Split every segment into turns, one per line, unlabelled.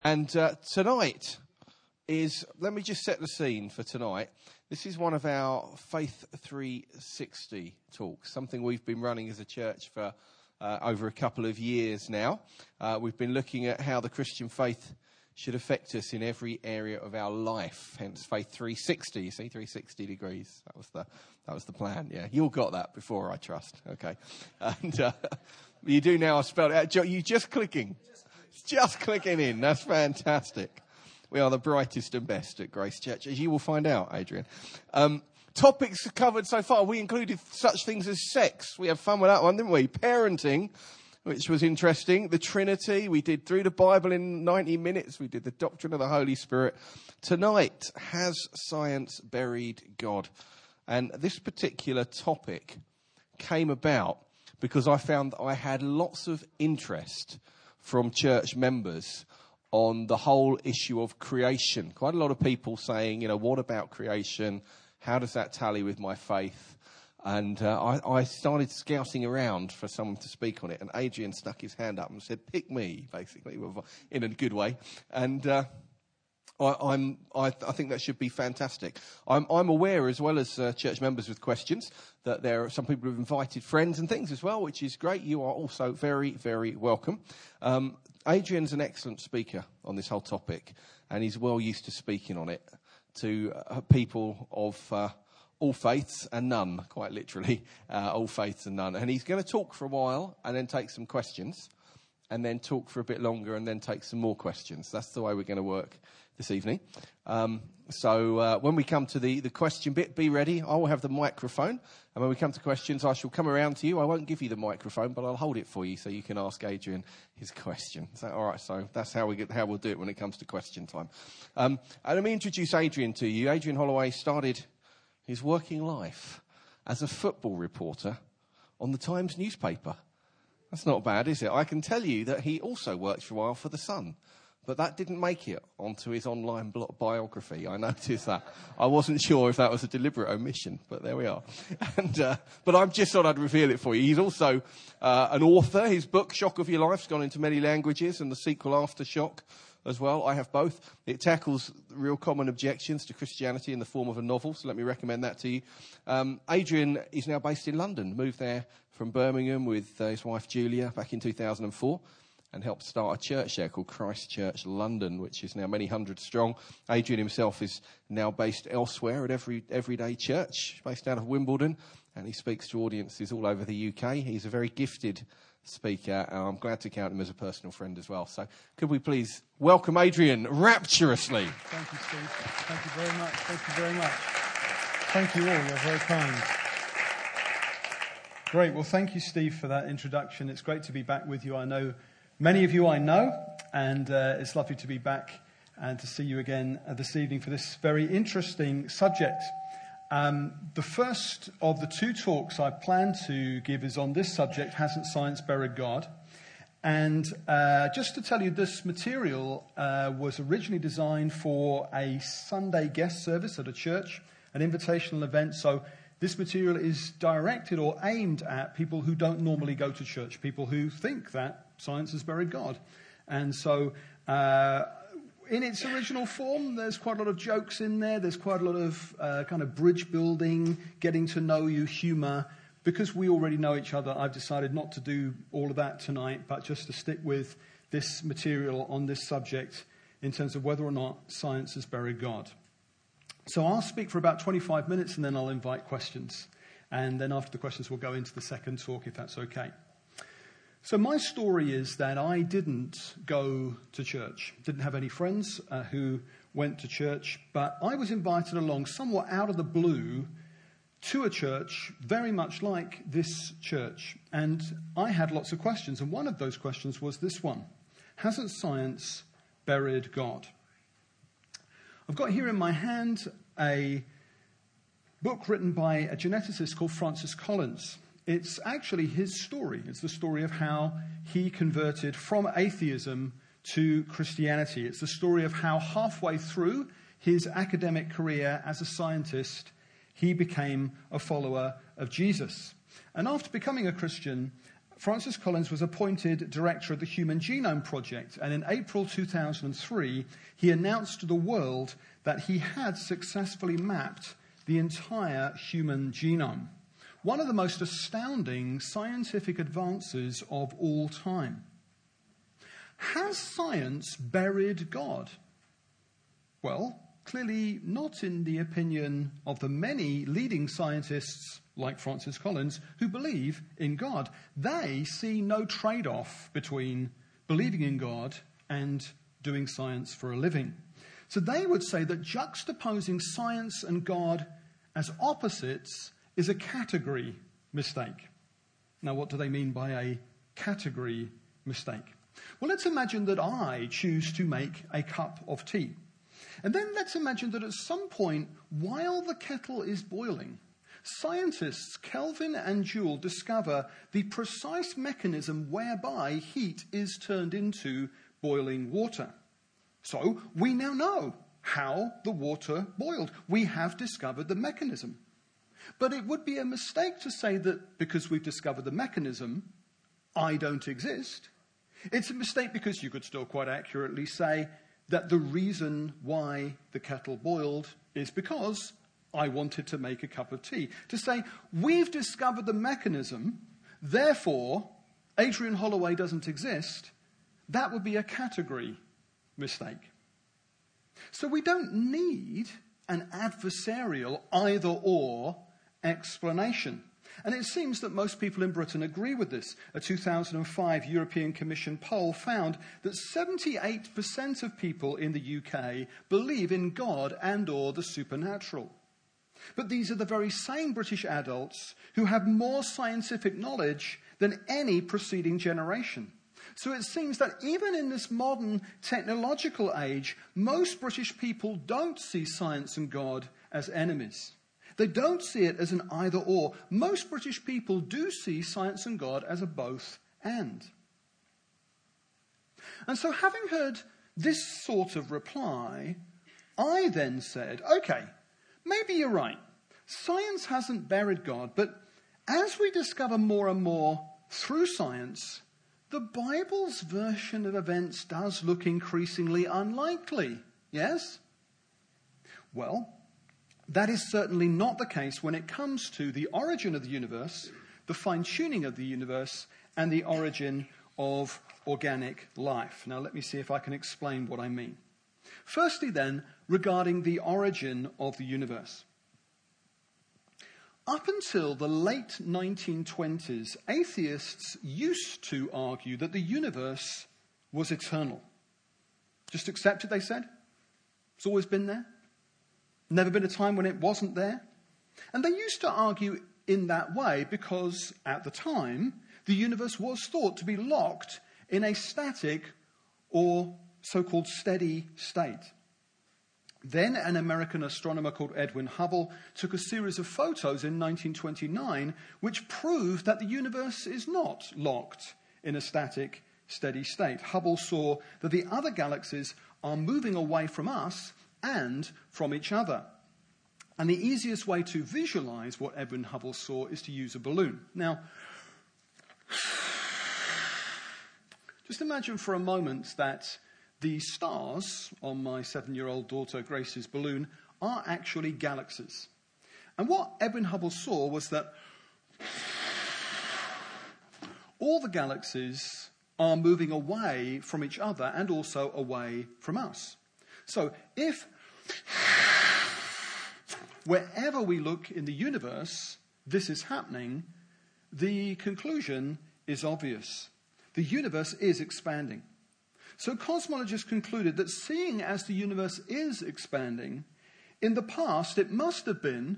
And tonight is, let me just set the scene for tonight. This is one of our Faith 360 talks, something we've been running as a church for over a couple of years now. We've been looking at how the Christian faith should affect us in every area of our life. Hence Faith 360. You see, 360 degrees. That was the plan. Yeah, you all got that before, I trust. Okay, and you do now. I spelled it out. You just clicking. Just clicking in. That's fantastic. We are the brightest and best at Grace Church, as you will find out, Adrian. Topics covered so far. We included such things as sex. We had fun with that one, didn't we? Parenting, which was interesting. The Trinity. We did through the Bible in 90 minutes. We did the doctrine of the Holy Spirit. Tonight, has science buried God? And this particular topic came about because I found that I had lots of interest from church members on the whole issue of creation. Quite a lot of people saying, what about creation? How does that tally with my faith? And I started scouting around for someone to speak on it. And Adrian stuck his hand up and said, pick me, basically, in a good way. And I think that should be fantastic. I'm aware, as well as church members with questions, that there are some people who've invited friends and things as well, which is great. You are also very, very welcome. Adrian's an excellent speaker on this whole topic, and he's well used to speaking on it to people of all faiths and none, quite literally, all faiths and none. And he's going to talk for a while and then take some questions, and then talk for a bit longer and then take some more questions. That's the way we're going to work this evening. So when we come to the question bit, be ready. I will have the microphone. And when we come to questions, I shall come around to you. I won't give you the microphone, but I'll hold it for you so you can ask Adrian his question. Is that all right? So that's how we'll do it when it comes to question time. And let me introduce Adrian to you. Adrian Holloway started his working life as a football reporter on the Times newspaper. That's not bad, is it? I can tell you that he also worked for a while for The Sun. But that didn't make it onto his online biography. I noticed that. I wasn't sure if that was a deliberate omission, but there we are. And but I just thought I'd reveal it for you. He's also an author. His book, Shock of Your Life's gone into many languages, and the sequel, Aftershock, as well. I have both. It tackles real common objections to Christianity in the form of a novel, so let me recommend that to you. Adrian is now based in London, moved there from Birmingham with his wife Julia back in 2004. And helped start a church there called Christ Church London, which is now many hundred strong. Adrian himself is now based elsewhere at Everyday Church, based out of Wimbledon, and he speaks to audiences all over the UK. He's a very gifted speaker, and I'm glad to count him as a personal friend as well. So could we please welcome Adrian rapturously?
Thank you, Steve. Thank you very much. Thank you very much. Thank you all. You're very kind. Great. Well, thank you, Steve, for that introduction. It's great to be back with you. I know many of you I know, and it's lovely to be back and to see you again this evening for this very interesting subject. The first of the two talks I plan to give is on this subject, Hasn't Science Buried God? And just to tell you, this material was originally designed for a Sunday guest service at a church, an invitational event. So this material is directed or aimed at people who don't normally go to church, people who think that science has buried God. And so in its original form, there's quite a lot of jokes in there. There's quite a lot of kind of bridge building, getting to know you, humour. Because we already know each other, I've decided not to do all of that tonight, but just to stick with this material on this subject in terms of whether or not science has buried God. So I'll speak for about 25 minutes and then I'll invite questions. And then after the questions, we'll go into the second talk, if that's okay. So my story is that I didn't go to church, didn't have any friends who went to church, but I was invited along somewhat out of the blue to a church very much like this church. And I had lots of questions, and one of those questions was this one: hasn't science buried God? I've got here in my hand a book written by a geneticist called Francis Collins. It's actually his story. It's the story of how he converted from atheism to Christianity. It's the story of how halfway through his academic career as a scientist, he became a follower of Jesus. And after becoming a Christian, Francis Collins was appointed director of the Human Genome Project, and in April 2003, he announced to the world that he had successfully mapped the entire human genome. One of the most astounding scientific advances of all time. Has science buried God? Well, clearly not in the opinion of the many leading scientists like Francis Collins who believe in God. They see no trade-off between believing in God and doing science for a living. So they would say that juxtaposing science and God as opposites is a category mistake. Now, what do they mean by a category mistake? Well, let's imagine that I choose to make a cup of tea. And then let's imagine that at some point, while the kettle is boiling, scientists Kelvin and Joule discover the precise mechanism whereby heat is turned into boiling water. So we now know how the water boiled. We have discovered the mechanism. But it would be a mistake to say that because we've discovered the mechanism, I don't exist. It's a mistake because you could still quite accurately say that the reason why the kettle boiled is because I wanted to make a cup of tea. To say, we've discovered the mechanism, therefore Adrian Holloway doesn't exist, that would be a category mistake. So we don't need an adversarial either-or explanation. And it seems that most people in Britain agree with this. A 2005 European Commission poll found that 78% of people in the UK believe in God and or the supernatural. But these are the very same British adults who have more scientific knowledge than any preceding generation. So it seems that even in this modern technological age, most British people don't see science and God as enemies. They don't see it as an either-or. Most British people do see science and God as a both-and. And so having heard this sort of reply, I then said, okay, maybe you're right. Science hasn't buried God, but as we discover more and more through science, the Bible's version of events does look increasingly unlikely, yes? Well, that is certainly not the case when it comes to the origin of the universe, the fine-tuning of the universe, and the origin of organic life. Now, let me see if I can explain what I mean. Firstly, then, regarding the origin of the universe. Up until the late 1920s, atheists used to argue that the universe was eternal. Just accept it, they said. It's always been there. Never been a time when it wasn't there. And they used to argue in that way because, at the time, the universe was thought to be locked in a static or so-called steady state. Then an American astronomer called Edwin Hubble took a series of photos in 1929 which proved that the universe is not locked in a static, steady state. Hubble saw that the other galaxies are moving away from us and from each other. And the easiest way to visualize what Edwin Hubble saw is to use a balloon. Now, just imagine for a moment that the stars on my 7-year-old daughter Grace's balloon are actually galaxies. And what Edwin Hubble saw was that all the galaxies are moving away from each other and also away from us. So if wherever we look in the universe, this is happening, the conclusion is obvious. The universe is expanding. So cosmologists concluded that seeing as the universe is expanding, in the past it must have been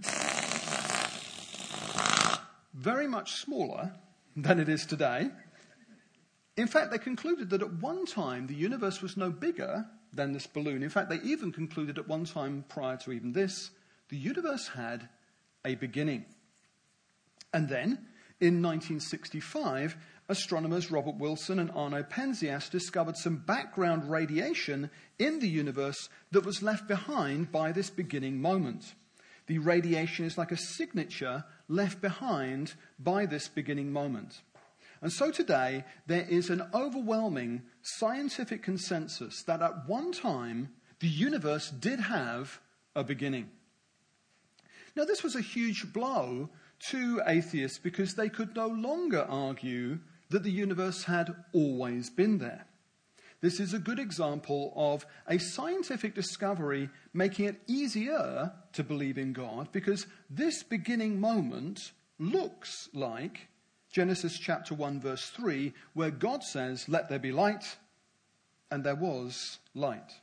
very much smaller than it is today. In fact, they concluded that at one time the universe was no bigger than this balloon. In fact, they even concluded at one time prior to even this, the universe had a beginning. And then, in 1965, astronomers Robert Wilson and Arno Penzias discovered some background radiation in the universe that was left behind by this beginning moment. The radiation is like a signature left behind by this beginning moment. And so today, there is an overwhelming scientific consensus that at one time, the universe did have a beginning. Now, this was a huge blow to atheists because they could no longer argue that the universe had always been there. This is a good example of a scientific discovery making it easier to believe in God, because this beginning moment looks like Genesis chapter 1 verse 3, where God says, "Let there be light," and there was light.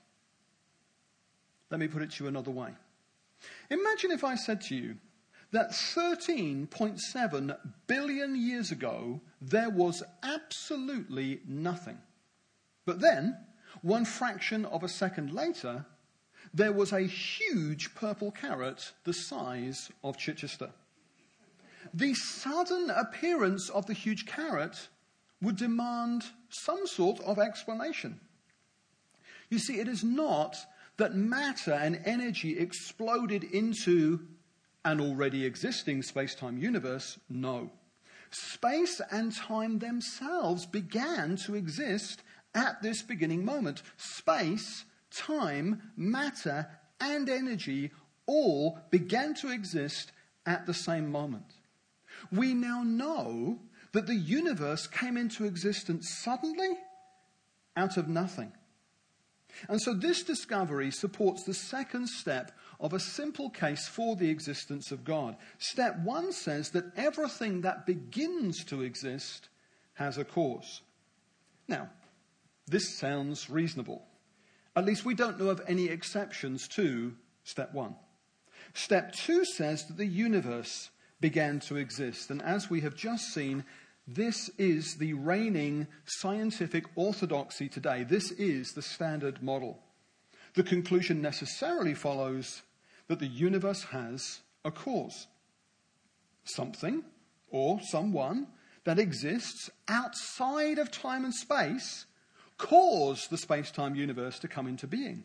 Let me put it to you another way. Imagine if I said to you that 13.7 billion years ago there was absolutely nothing. But then, one fraction of a second later, there was a huge purple carrot the size of Chichester. The sudden appearance of the huge carrot would demand some sort of explanation. You see, it is not that matter and energy exploded into an already existing space-time universe. No. Space and time themselves began to exist at this beginning moment. Space, time, matter, and energy all began to exist at the same moment. We now know that the universe came into existence suddenly out of nothing. And so this discovery supports the second step of a simple case for the existence of God. Step 1 says that everything that begins to exist has a cause. Now, this sounds reasonable. At least we don't know of any exceptions to step 1. Step 2 says that the universe began to exist. And as we have just seen, this is the reigning scientific orthodoxy today. This is the standard model. The conclusion necessarily follows that the universe has a cause. Something or someone that exists outside of time and space caused the space-time universe to come into being.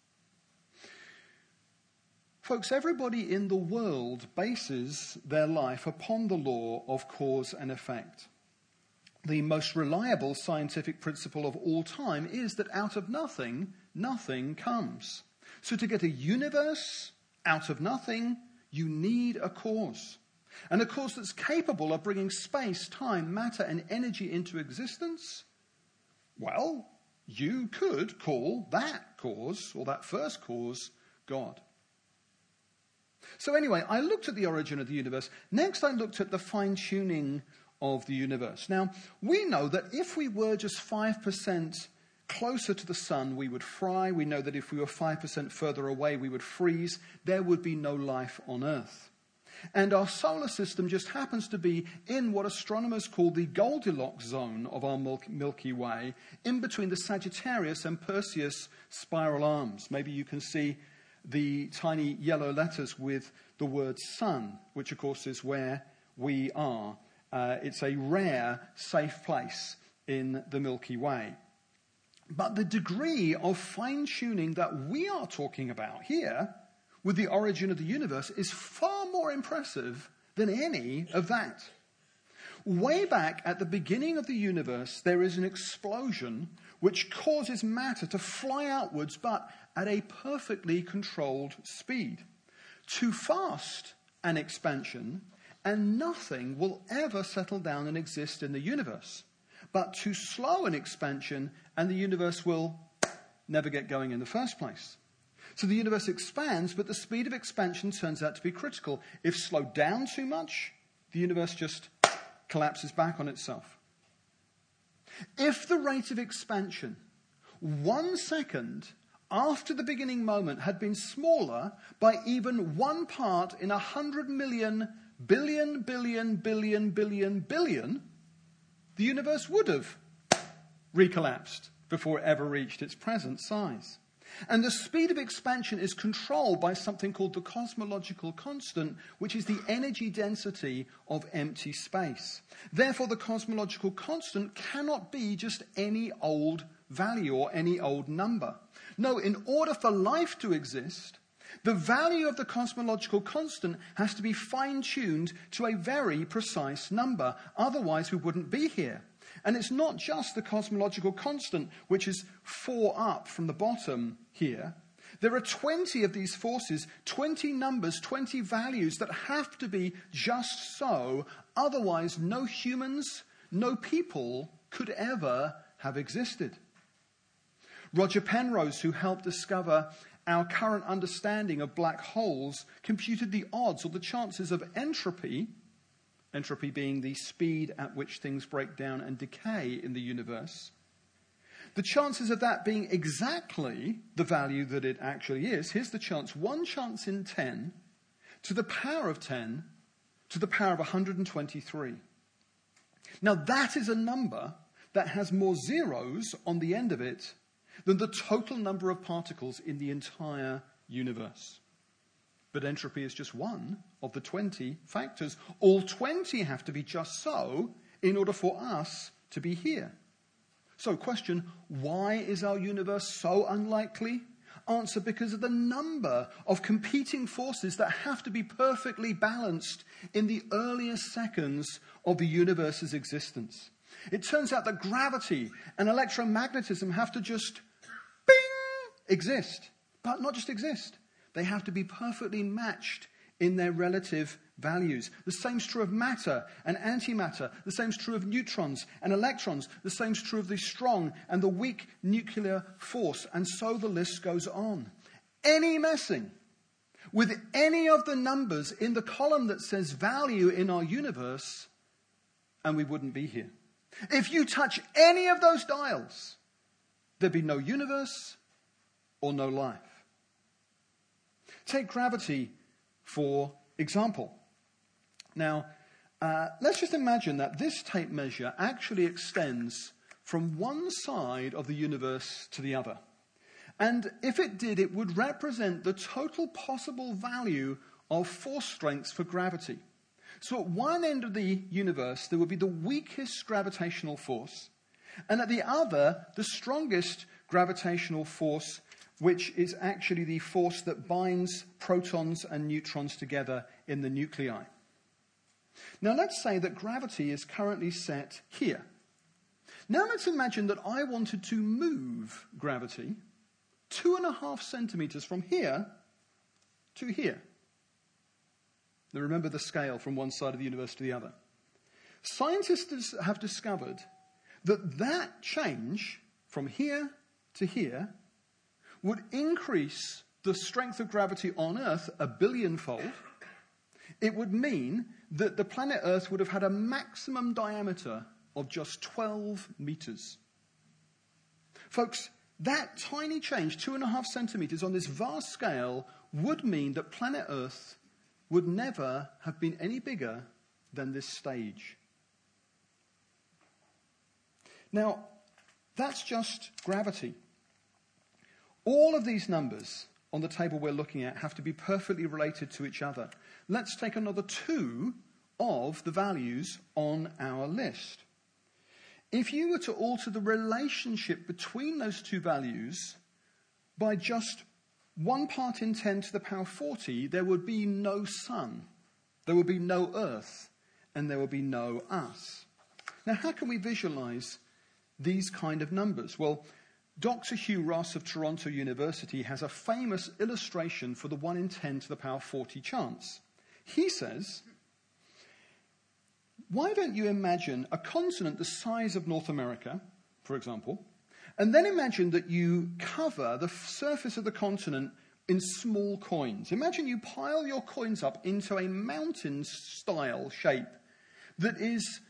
Folks, everybody in the world bases their life upon the law of cause and effect. The most reliable scientific principle of all time is that out of nothing, nothing comes. So to get a universe out of nothing, you need a cause. And a cause that's capable of bringing space, time, matter, and energy into existence. Well, you could call that cause, or that first cause, God. So anyway, I looked at the origin of the universe. Next, I looked at the fine-tuning of the universe. Now, we know that if we were just 5% closer to the sun, we would fry. We know that if we were 5% further away, we would freeze. There would be no life on Earth. And our solar system just happens to be in what astronomers call the Goldilocks zone of our Milky Way, in between the Sagittarius and Perseus spiral arms. Maybe you can see the tiny yellow letters with the word sun, which of course is where we are. It's a rare, safe place in the Milky Way. But the degree of fine-tuning that we are talking about here with the origin of the universe is far more impressive than any of that. Way back at the beginning of the universe, there is an explosion which causes matter to fly outwards, but at a perfectly controlled speed. Too fast an expansion, and nothing will ever settle down and exist in the universe. But too slow an expansion, and the universe will never get going in the first place. So the universe expands, but the speed of expansion turns out to be critical. If slowed down too much, the universe just collapses back on itself. If the rate of expansion 1 second after the beginning moment had been smaller by even 1 part in 100 million, billion, the universe would have recollapsed before it ever reached its present size. And the speed of expansion is controlled by something called the cosmological constant, which is the energy density of empty space. Therefore, the cosmological constant cannot be just any old value or any old number. No, in order for life to exist, The value of the cosmological constant has to be fine-tuned to a very precise number. Otherwise, we wouldn't be here. And it's not just the cosmological constant, which is 4 up from the bottom here. There are 20 of these forces, 20 numbers, 20 values that have to be just so. Otherwise, no humans, no people could ever have existed. Roger Penrose, who helped discover our current understanding of black holes, computed the odds or the chances of entropy being the speed at which things break down and decay in the universe. The chances of that being exactly the value that it actually is, here's the chance, 1 chance in 10 to the power of 10 to the power of 123. Now that is a number that has more zeros on the end of it than the total number of particles in the entire universe. But entropy is just one of the 20 factors. All 20 have to be just so in order for us to be here. So question, why is our universe so unlikely? Answer, because of the number of competing forces that have to be perfectly balanced in the earliest seconds of the universe's existence. It turns out that gravity and electromagnetism have to just exist, but not just exist. They have to be perfectly matched in their relative values. The same is true of matter and antimatter. The same is true of neutrons and electrons. The same is true of the strong and the weak nuclear force. And so the list goes on. Any messing with any of the numbers in the column that says value in our universe, and we wouldn't be here. If you touch any of those dials, there'd be no universe or no life. Take gravity, for example. Now, let's just imagine that this tape measure actually extends from one side of the universe to the other. And if it did, it would represent the total possible value of force strengths for gravity. So at one end of the universe, there would be the weakest gravitational force, and at the other, the strongest gravitational force, which is actually the force that binds protons and neutrons together in the nuclei. Now let's say that gravity is currently set here. Now let's imagine that I wanted to move gravity 2.5 centimeters from here to here. Now remember the scale from one side of the universe to the other. Scientists have discovered that change from here to here would increase the strength of gravity on Earth 1 billion-fold. It would mean that the planet Earth would have had a maximum diameter of just 12 meters. Folks, that tiny change, 2.5 centimeters on this vast scale, would mean that planet Earth would never have been any bigger than this stage. Now, that's just gravity. All of these numbers on the table we're looking at have to be perfectly related to each other. Let's take another 2 of the values on our list. If you were to alter the relationship between those 2 values by just 1 part in 10 to the power 40, there would be no sun, there would be no Earth, and there would be no us. Now, how can we visualize these kind of numbers? Well, Dr. Hugh Ross of Toronto University has a famous illustration for the 1 in 10 to the power 40 chance. He says, why don't you imagine a continent the size of North America, for example, and then imagine that you cover the surface of the continent in small coins. Imagine you pile your coins up into a mountain-style shape that is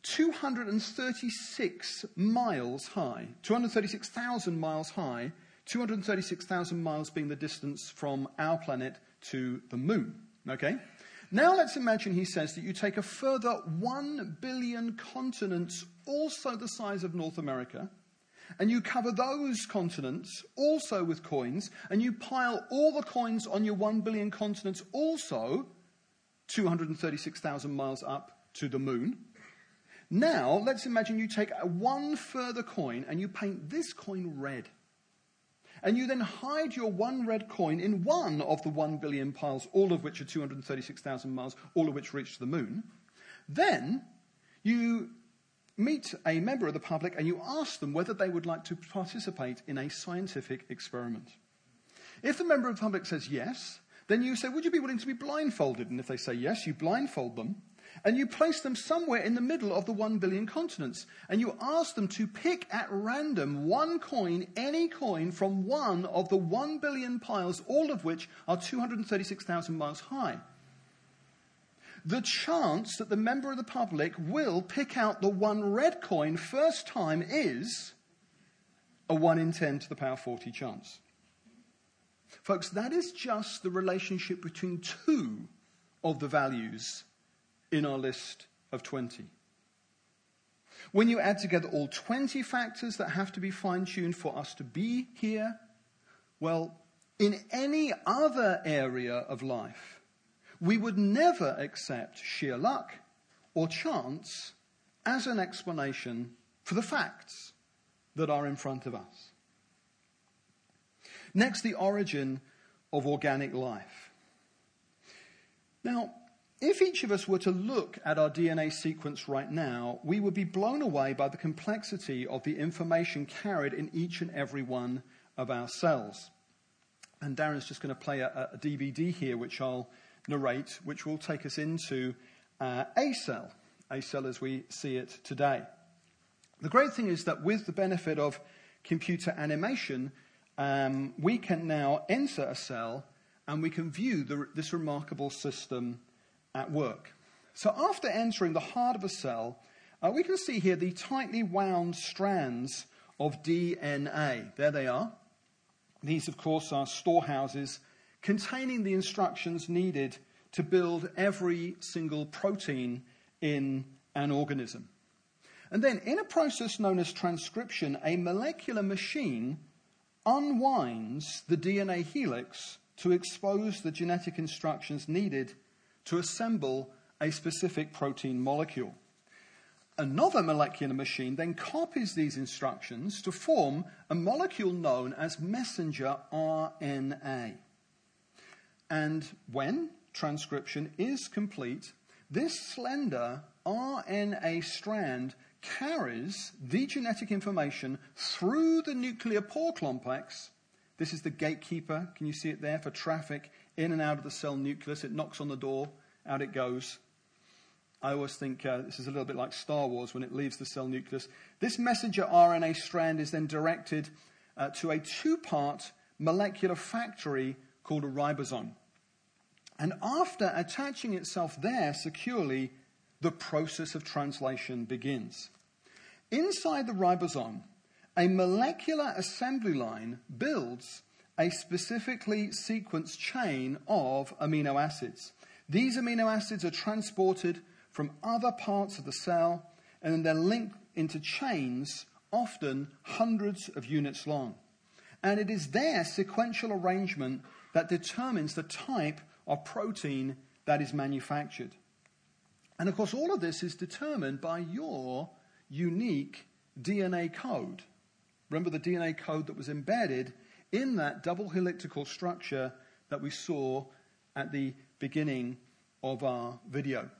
236 miles high, 236,000 miles high, 236,000 miles being the distance from our planet to the moon. Okay? Now let's imagine, he says, that you take a further 1 billion continents, also the size of North America, and you cover those continents also with coins, and you pile all the coins on your 1 billion continents also 236,000 miles up to the moon. Now, let's imagine you take 1 further coin and you paint this coin red. and you then hide your one red coin in one of the 1 billion piles, all of which are 236,000 miles, all of which reach the moon, then you meet a member of the public and you ask them whether they would like to participate in a scientific experiment. If the member of the public says yes, then you say, would you be willing to be blindfolded? And if they say yes, you blindfold them. And you place them somewhere in the middle of the 1 billion continents. And you ask them to pick at random one coin, any coin, from one of the 1 billion piles, all of which are 236,000 miles high. The chance that the member of the public will pick out the one red coin first time is a 1 in 10 to the power 40 chance. Folks, that is just the relationship between two of the values in our list of 20. When you add together all 20 factors that have to be fine-tuned for us to be here, well, in any other area of life, we would never accept sheer luck or chance as an explanation for the facts that are in front of us. Next, the origin of organic life. Now, if each of us were to look at our DNA sequence right now, we would be blown away by the complexity of the information carried in each and every one of our cells. And Darren's just going to play a DVD here, which I'll narrate, which will take us into a cell as we see it today. The great thing is that with the benefit of computer animation, we can now enter a cell and we can view this remarkable system at work. So after entering the heart of a cell, we can see here the tightly wound strands of DNA. There they are. These, of course, are storehouses containing the instructions needed to build every single protein in an organism. And then, in a process known as transcription, a molecular machine unwinds the DNA helix to expose the genetic instructions needed to assemble a specific protein molecule. Another molecular machine then copies these instructions to form a molecule known as messenger RNA. And when transcription is complete, this slender RNA strand carries the genetic information through the nuclear pore complex. This is the gatekeeper, can you see it there, for traffic in and out of the cell nucleus. It knocks on the door, out it goes. I always think this is a little bit like Star Wars when it leaves the cell nucleus. This messenger RNA strand is then directed to a two-part molecular factory called a ribosome. And after attaching itself there securely, the process of translation begins. Inside the ribosome, a molecular assembly line builds a specifically sequenced chain of amino acids. These amino acids are transported from other parts of the cell and then they're linked into chains, often hundreds of units long. And it is their sequential arrangement that determines the type of protein that is manufactured. And of course, all of this is determined by your unique DNA code. Remember the DNA code that was embedded in that double helical structure that we saw at the beginning of our video.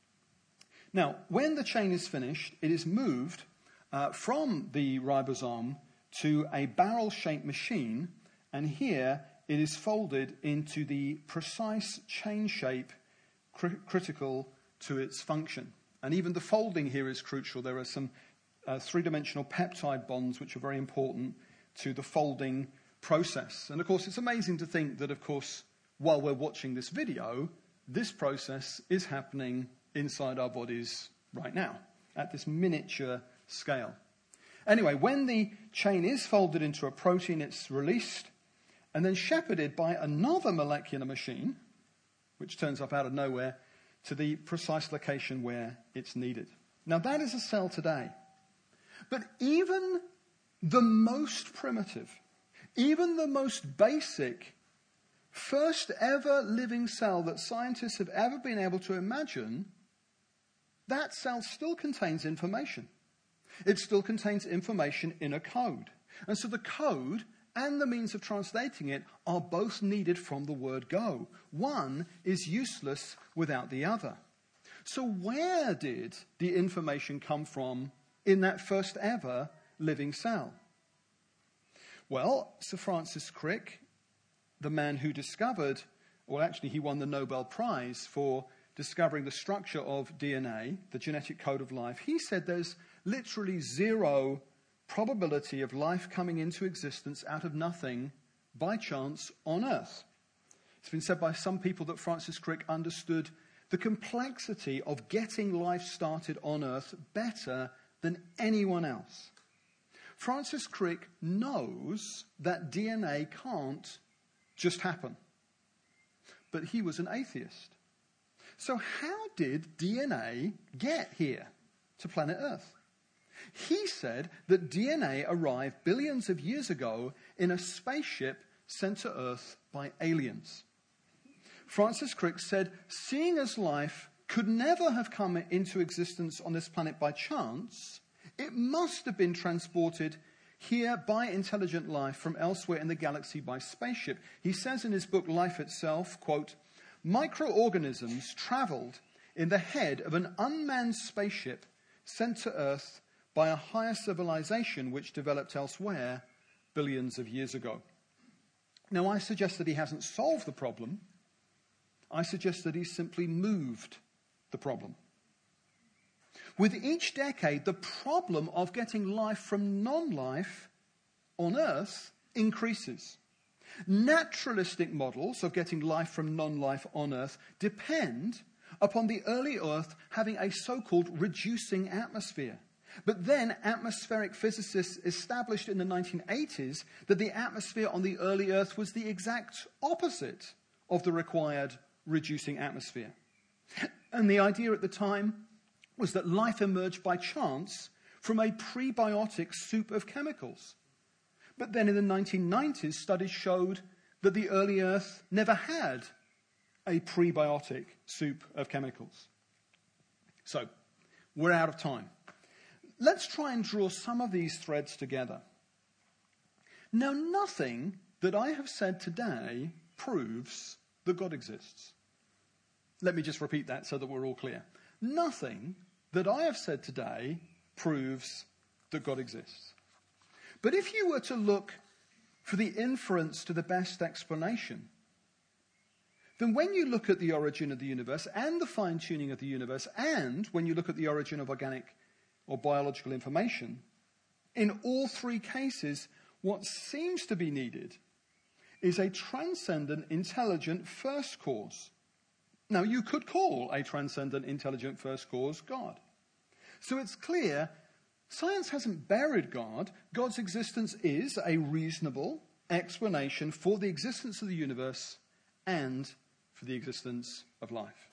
Now, when the chain is finished, it is moved from the ribosome to a barrel-shaped machine, and here it is folded into the precise chain shape critical to its function. And even the folding here is crucial. There are some three-dimensional peptide bonds which are very important to the folding process. And of course, it's amazing to think that, of course, while we're watching this video, this process is happening inside our bodies right now at this miniature scale. Anyway, when the chain is folded into a protein, it's released and then shepherded by another molecular machine, which turns up out of nowhere, to the precise location where it's needed. Now, that is a cell today. But even the most primitive, even the most basic, first ever living cell that scientists have ever been able to imagine, that cell still contains information. It still contains information in a code. And so the code and the means of translating it are both needed from the word go. One is useless without the other. So where did the information come from in that first ever living cell? Well, Sir Francis Crick, the man who discovered, well, actually he won the Nobel Prize for discovering the structure of DNA, the genetic code of life, he said there's literally zero probability of life coming into existence out of nothing by chance on Earth. It's been said by some people that Francis Crick understood the complexity of getting life started on Earth better than anyone else. Francis Crick knows that DNA can't just happen. But he was an atheist. So how did DNA get here to planet Earth? He said that DNA arrived billions of years ago in a spaceship sent to Earth by aliens. Francis Crick said, seeing as life could never have come into existence on this planet by chance, it must have been transported here by intelligent life from elsewhere in the galaxy by spaceship. He says in his book, Life Itself, quote, microorganisms traveled in the head of an unmanned spaceship sent to Earth by a higher civilization which developed elsewhere billions of years ago. Now, I suggest that he hasn't solved the problem. I suggest that he's simply moved the problem. With each decade, the problem of getting life from non-life on Earth increases. Naturalistic models of getting life from non-life on Earth depend upon the early Earth having a so-called reducing atmosphere. But then atmospheric physicists established in the 1980s that the atmosphere on the early Earth was the exact opposite of the required reducing atmosphere. And the idea at the time was that life emerged by chance from a prebiotic soup of chemicals. But then in the 1990s, studies showed that the early Earth never had a prebiotic soup of chemicals. So, we're out of time. Let's try and draw some of these threads together. Now, nothing that I have said today proves that God exists. Let me just repeat that so that we're all clear. Nothing that I have said today proves that God exists. But if you were to look for the inference to the best explanation, then when you look at the origin of the universe and the fine-tuning of the universe, and when you look at the origin of organic or biological information, in all three cases, what seems to be needed is a transcendent, intelligent first cause. Now, you could call a transcendent, intelligent first cause God. So it's clear science hasn't buried God. God's existence is a reasonable explanation for the existence of the universe and for the existence of life.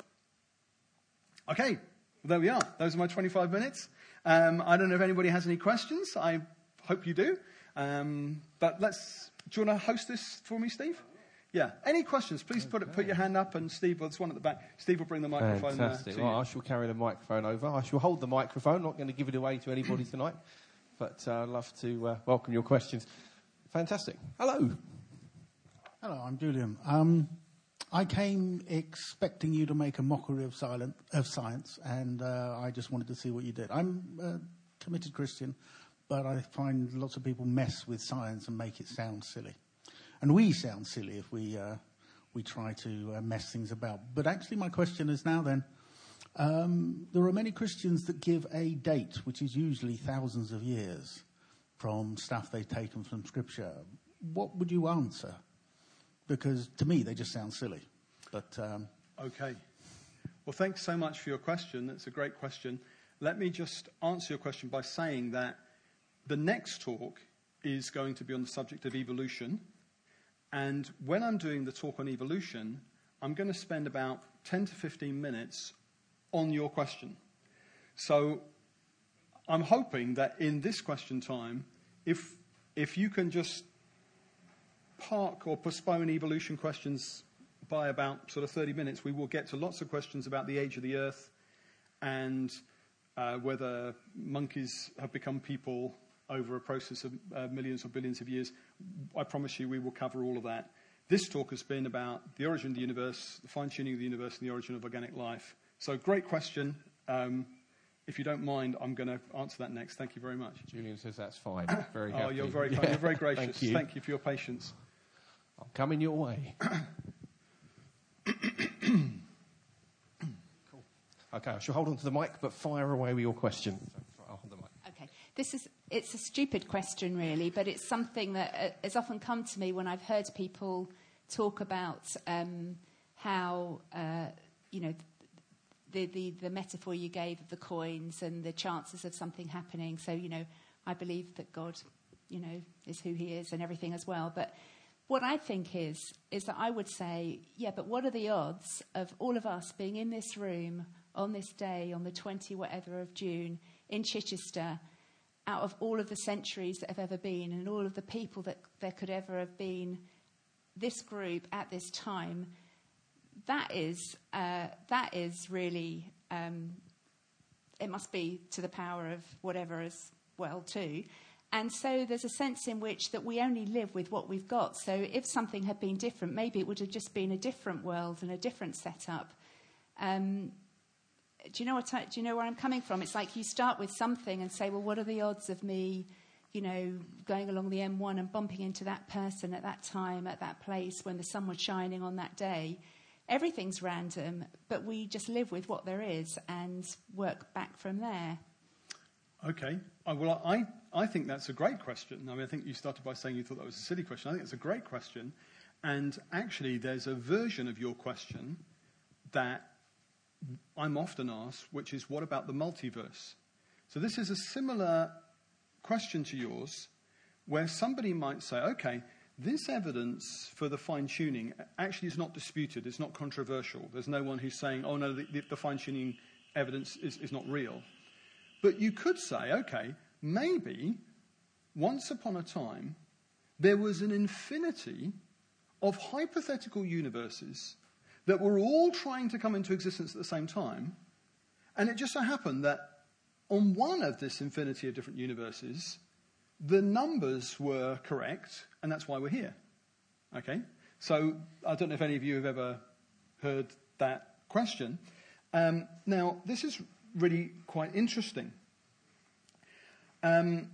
Okay, well, there we are. Those are my 25 minutes. I don't know if anybody has any questions. I hope you do. But do you want to host this for me, Steve? Yeah. Any questions? Please put your hand up, and Steve, there's one at the back. Steve will bring the microphone.
Fantastic. Well, I shall carry the microphone over. I shall hold the microphone. Not going to give it away to anybody tonight, but I'd love to welcome your questions. Fantastic. Hello.
Hello, I'm Julian. I came expecting you to make a mockery of science, and I just wanted to see what you did. I'm a committed Christian, but I find lots of people mess with science and make it sound silly. And we sound silly if we try to mess things about. But actually my question is now then, there are many Christians that give a date, which is usually thousands of years, from stuff they've taken from Scripture. What would you answer? Because to me they just sound silly. But
Okay. Well, thanks so much for your question. That's a great question. Let me just answer your question by saying that the next talk is going to be on the subject of evolution. And when I'm doing the talk on evolution, I'm going to spend about 10 to 15 minutes on your question. So I'm hoping that in this question time, if you can just park or postpone evolution questions by about sort of 30 minutes, we will get to lots of questions about the age of the Earth and whether monkeys have become people over a process of millions or billions of years. I promise you we will cover all of that. This talk has been about the origin of the universe, the fine-tuning of the universe, and the origin of organic life. So great question. If you don't mind, I'm going to answer that next. Thank you very much.
Julian says that's fine. Very happy.
Oh, you're very kind. You're very gracious. Thank you for your patience.
I'm coming your way. Cool. Okay, I shall hold on to the mic, but fire away with your question. I'll hold the mic.
Okay. It's a stupid question, really, but it's something that has often come to me when I've heard people talk about how, the metaphor you gave of the coins and the chances of something happening. So, I believe that God, is who he is and everything as well. But what I think is that I would say, yeah, but what are the odds of all of us being in this room on this day, on the 20 whatever of June, in Chichester, out of all of the centuries that have ever been and all of the people that there could ever have been, this group at this time, that is really, it must be to the power of whatever as well too. And so there's a sense in which that we only live with what we've got. So if something had been different, maybe it would have just been a different world and a different setup. Do you know where I'm coming from? It's like you start with something and say, well, what are the odds of me, going along the M1 and bumping into that person at that time, at that place, when the sun was shining on that day? Everything's random, but we just live with what there is and work back from there.
Okay. Well, I think that's a great question. I mean, I think you started by saying you thought that was a silly question. I think it's a great question. And actually, there's a version of your question that I'm often asked, which is, what about the multiverse? So this is a similar question to yours, where somebody might say, okay, this evidence for the fine-tuning actually is not disputed. It's not controversial. There's no one who's saying, oh, no, the fine-tuning evidence is not real. But you could say, okay, maybe once upon a time there was an infinity of hypothetical universes that were all trying to come into existence at the same time, and it just so happened that on one of this infinity of different universes, the numbers were correct, and that's why we're here. Okay? So I don't know if any of you have ever heard that question. Now, this is really quite interesting. I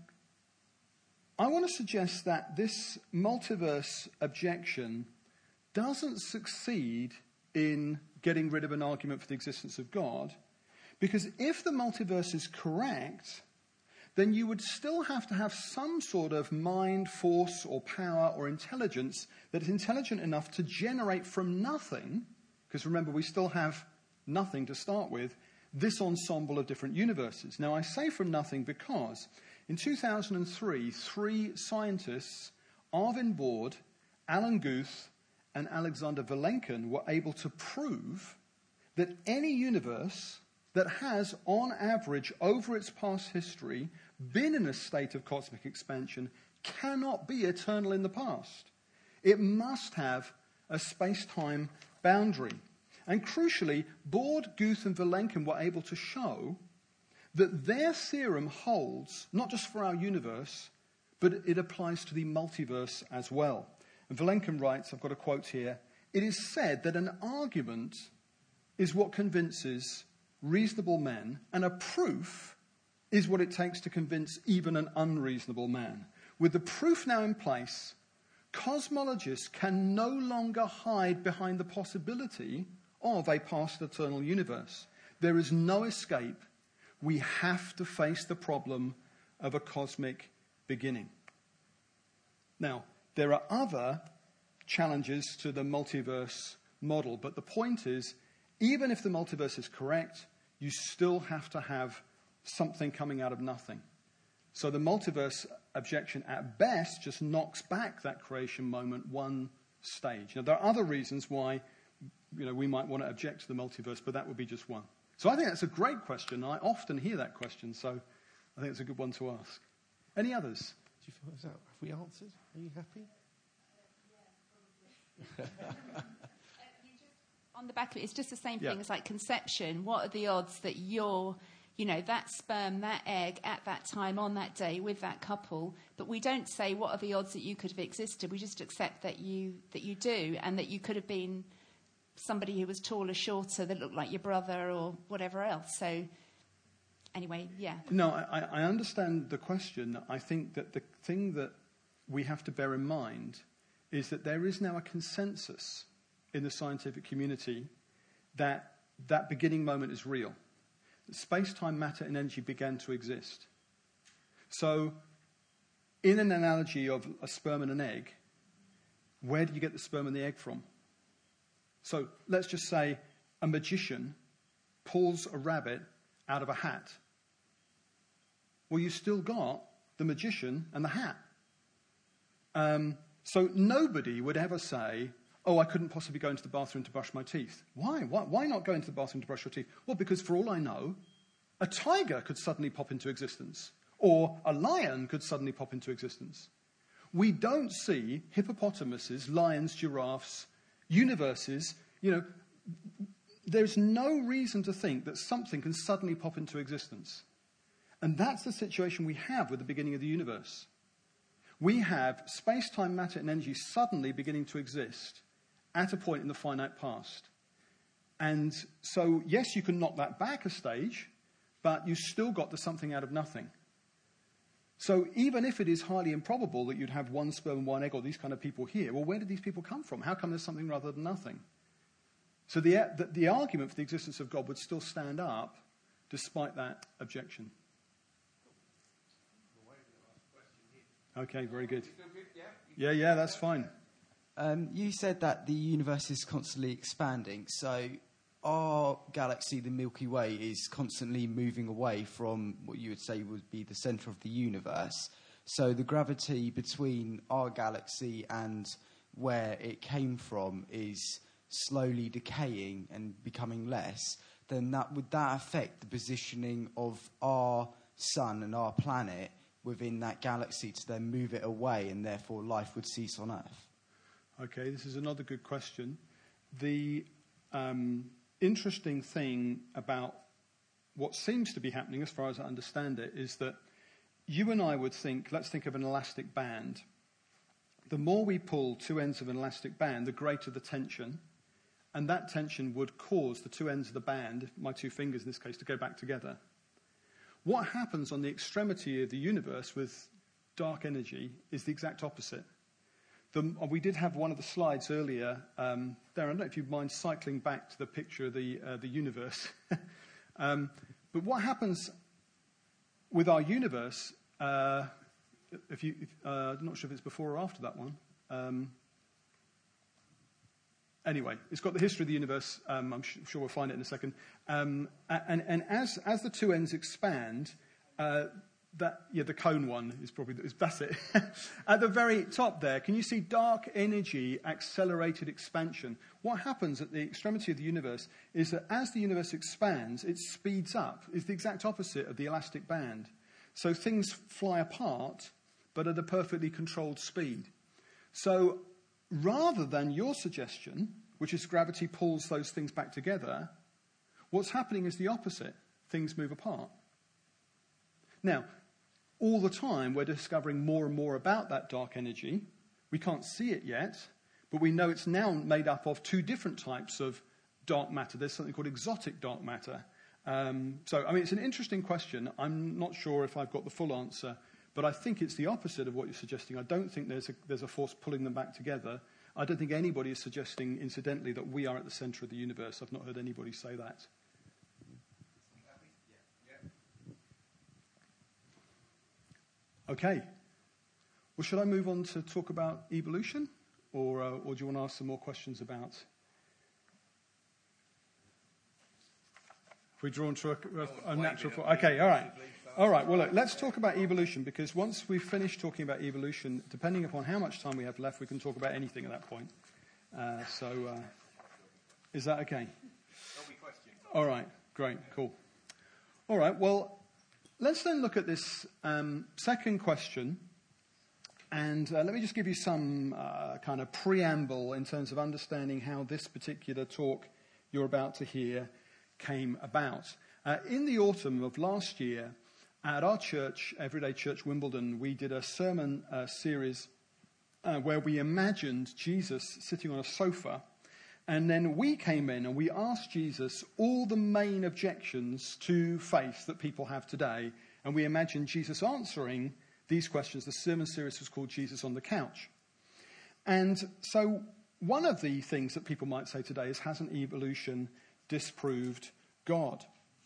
want to suggest that this multiverse objection doesn't succeed in getting rid of an argument for the existence of God, because if the multiverse is correct, then you would still have to have some sort of mind, force, or power, or intelligence that is intelligent enough to generate from nothing, because remember, we still have nothing to start with, this ensemble of different universes. Now, I say from nothing because in 2003, 3 scientists, Arvind Borde, Alan Guth, and Alexander Vilenkin, were able to prove that any universe that has, on average, over its past history, been in a state of cosmic expansion cannot be eternal in the past. It must have a space-time boundary. And crucially, Borde, Guth, and Vilenkin were able to show that their theorem holds not just for our universe, but it applies to the multiverse as well. And Vilenkin writes, I've got a quote here, "It is said that an argument is what convinces reasonable men, and a proof is what it takes to convince even an unreasonable man. With the proof now in place, cosmologists can no longer hide behind the possibility of a past eternal universe. There is no escape. We have to face the problem of a cosmic beginning." Now, there are other challenges to the multiverse model, but the point is, even if the multiverse is correct, you still have to have something coming out of nothing. So the multiverse objection, at best, just knocks back that creation moment one stage. Now, there are other reasons why we might want to object to the multiverse, but that would be just one. So I think that's a great question. I often hear that question, so I think it's a good one to ask. Any others?
Do you feel, have we answered? Are you happy?
On the back of it, it's just the same thing as like conception. What are the odds that you're that sperm, that egg, at that time, on that day, with that couple. But we don't say, what are the odds that you could have existed? We just accept that you do, and that you could have been somebody who was taller, shorter, that looked like your brother or whatever else. So anyway, yeah.
No, I understand the question. I think that the thing that we have to bear in mind is that there is now a consensus in the scientific community that that beginning moment is real. Space-time, matter, and energy began to exist. So, in an analogy of a sperm and an egg, where do you get the sperm and the egg from? So, let's just say a magician pulls a rabbit out of a hat. Well, you've still got the magician and the hat. So nobody would ever say, oh, I couldn't possibly go into the bathroom to brush my teeth. Why? Why not go into the bathroom to brush your teeth? Well, because for all I know, a tiger could suddenly pop into existence, or a lion could suddenly pop into existence. We don't see hippopotamuses, lions, giraffes, universes. There's no reason to think that something can suddenly pop into existence. And that's the situation we have with the beginning of the universe. We have space-time, matter, and energy suddenly beginning to exist at a point in the finite past. And so, yes, you can knock that back a stage, but you still got the something out of nothing. So even if it is highly improbable that you'd have one sperm and one egg, or these kind of people here, well, where did these people come from? How come there's something rather than nothing? So the argument for the existence of God would still stand up despite that objection. Okay, very good. Yeah, that's fine.
You said that the universe is constantly expanding. So our galaxy, the Milky Way, is constantly moving away from what you would say would be the centre of the universe. So the gravity between our galaxy and where it came from is slowly decaying and becoming less. Then would that affect the positioning of our sun and our planet within that galaxy to then move it away, and therefore life would cease on Earth?
Okay, this is another good question. The interesting thing about what seems to be happening, as far as I understand it, is that you and I would think, let's think of an elastic band. The more we pull two ends of an elastic band, the greater the tension, and that tension would cause the two ends of the band, my two fingers in this case, to go back together. What happens on the extremity of the universe with dark energy is the exact opposite. We did have one of the slides earlier. Darren, I don't know if you mind cycling back to the picture of the universe. But what happens with our universe, I'm not sure if it's before or after that one. Anyway, it's got the history of the universe. I'm sure we'll find it in a second. And as the two ends expand, the cone one that's it. At the very top there, can you see dark energy accelerated expansion? What happens at the extremity of the universe is that as the universe expands, it speeds up. It's the exact opposite of the elastic band. So things fly apart, but at a perfectly controlled speed. So rather than your suggestion, which is gravity pulls those things back together, what's happening is the opposite. Things move apart. Now, all the time we're discovering more and more about that dark energy. We can't see it yet, but we know it's now made up of two different types of dark matter. There's something called exotic dark matter. It's an interesting question. I'm not sure if I've got the full answer, but I think it's the opposite of what you're suggesting. I don't think there's a force pulling them back together. I don't think anybody is suggesting, incidentally, that we are at the centre of the universe. I've not heard anybody say that. Okay. Well, should I move on to talk about evolution? Or do you want to ask some more questions about... If we draw into a natural... Okay, all right. All right, well, look, let's talk about evolution, because once we've finished talking about evolution, depending upon how much time we have left, we can talk about anything at that point. Is that okay?
There'll be questions.
All right, great, cool. All right, well, let's then look at this second question, and let me just give you some kind of preamble in terms of understanding how this particular talk you're about to hear came about. In the autumn of last year, at our church, Everyday Church Wimbledon, we did a sermon series where we imagined Jesus sitting on a sofa, and then we came in and we asked Jesus all the main objections to faith that people have today, and we imagined Jesus answering these questions. The sermon series was called Jesus on the Couch. And so one of the things that people might say today is, hasn't evolution disproved God?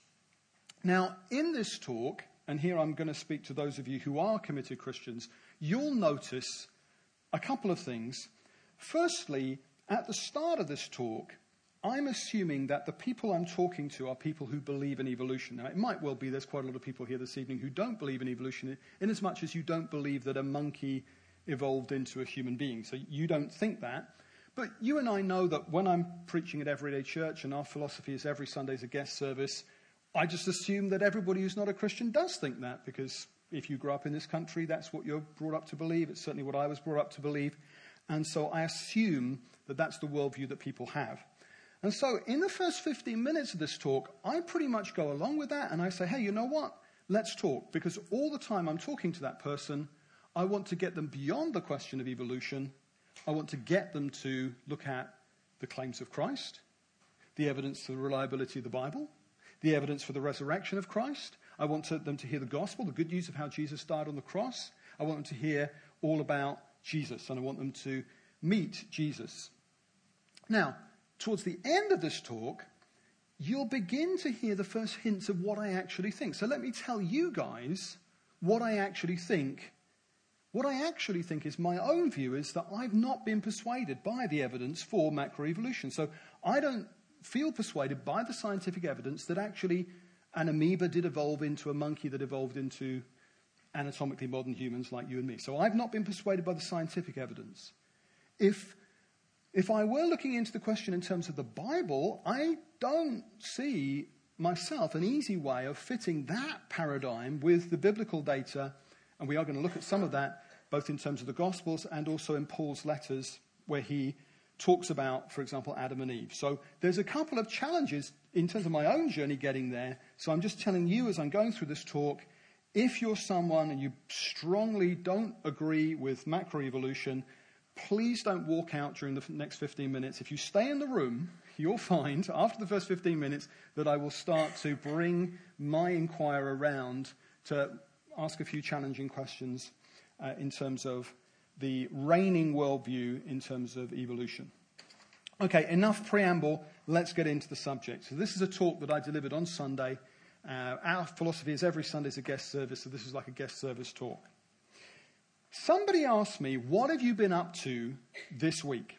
Now, in this talk, and here I'm going to speak to those of you who are committed Christians, you'll notice a couple of things. Firstly, at the start of this talk, I'm assuming that the people I'm talking to are people who believe in evolution. Now, it might well be there's quite a lot of people here this evening who don't believe in evolution, in as much as you don't believe that a monkey evolved into a human being. So you don't think that. But you and I know that when I'm preaching at Everyday Church, and our philosophy is every Sunday is a guest service, I just assume that everybody who's not a Christian does think that, because if you grow up in this country, that's what you're brought up to believe. It's certainly what I was brought up to believe. And so I assume that that's the worldview that people have. And so in the first 15 minutes of this talk, I pretty much go along with that, and I say, hey, you know what? Let's talk. Because all the time I'm talking to that person, I want to get them beyond the question of evolution. I want to get them to look at the claims of Christ, the evidence for the reliability of the Bible, the evidence for the resurrection of Christ. I want them to hear the gospel, the good news of how Jesus died on the cross. I want them to hear all about Jesus, and I want them to meet Jesus. Now, towards the end of this talk, you'll begin to hear the first hints of what I actually think. So let me tell you guys what I actually think. What I actually think is my own view is that I've not been persuaded by the evidence for macroevolution. So I don't feel persuaded by the scientific evidence that actually an amoeba did evolve into a monkey that evolved into anatomically modern humans like you and me. So I've not been persuaded by the scientific evidence. If I were looking into the question in terms of the Bible, I don't see myself an easy way of fitting that paradigm with the biblical data, and we are going to look at some of that, both in terms of the Gospels and also in Paul's letters, where he talks about, for example, Adam and Eve. So there's a couple of challenges in terms of my own journey getting there. So I'm just telling you as I'm going through this talk, if you're someone and you strongly don't agree with macroevolution, please don't walk out during the next 15 minutes. If you stay in the room, you'll find after the first 15 minutes that I will start to bring my inquiry around to ask a few challenging questions in terms of the reigning worldview in terms of evolution. Okay, enough preamble. Let's get into the subject. So this is a talk that I delivered on Sunday. Our philosophy is every Sunday is a guest service, so this is like a guest service talk. Somebody asked me, what have you been up to this week?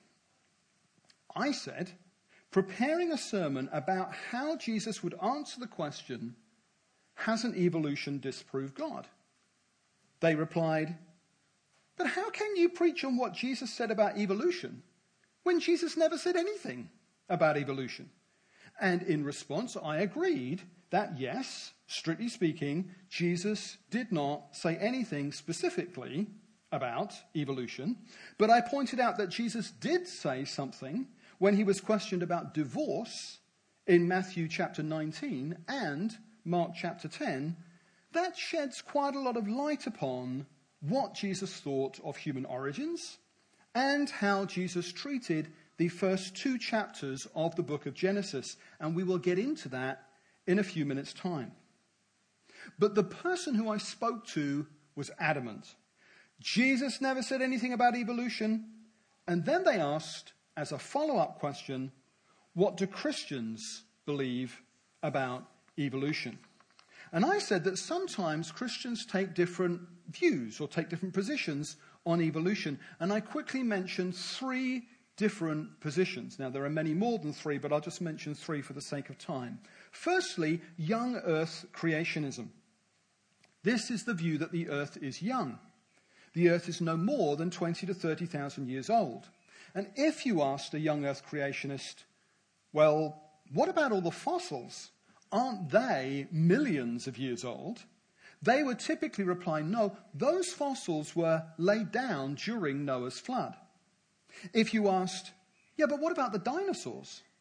I said, preparing a sermon about how Jesus would answer the question, hasn't evolution disproved God? They replied, but how can you preach on what Jesus said about evolution when Jesus never said anything about evolution? And in response, I agreed that yes, strictly speaking, Jesus did not say anything specifically about evolution, but I pointed out that Jesus did say something when he was questioned about divorce in Matthew chapter 19 and Mark chapter 10. That sheds quite a lot of light upon what Jesus thought of human origins and how Jesus treated the first 2 chapters of the book of Genesis. And we will get into that in a few minutes' time. But the person who I spoke to was adamant. Jesus never said anything about evolution. And then they asked, as a follow-up question, what do Christians believe about evolution? And I said that sometimes Christians take different views or take different positions on evolution. And I quickly mentioned 3 different positions. Now, there are many more than 3, but I'll just mention 3 for the sake of time. Firstly, young earth creationism. This is the view that the earth is young. The earth is no more than 20 to 30,000 years old. And if you asked a young earth creationist, well, what about all the fossils? Aren't they millions of years old? They would typically reply, no, those fossils were laid down during Noah's flood. If you asked, yeah, but what about the dinosaurs?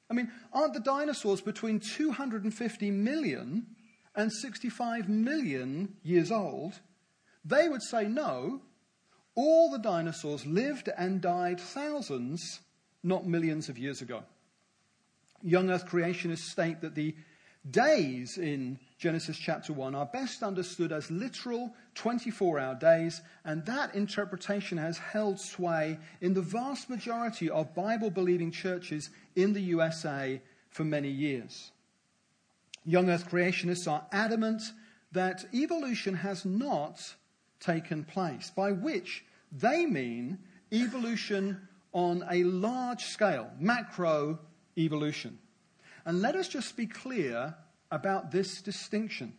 I mean, aren't the dinosaurs between 250 million and 65 million years old? They would say no. All the dinosaurs lived and died thousands, not millions of years ago. Young Earth creationists state that the days in Genesis chapter 1 are best understood as literal 24-hour days, and that interpretation has held sway in the vast majority of Bible-believing churches in the USA for many years. Young Earth creationists are adamant that evolution has not taken place, by which they mean evolution on a large scale, macro evolution. And let us just be clear about this distinction.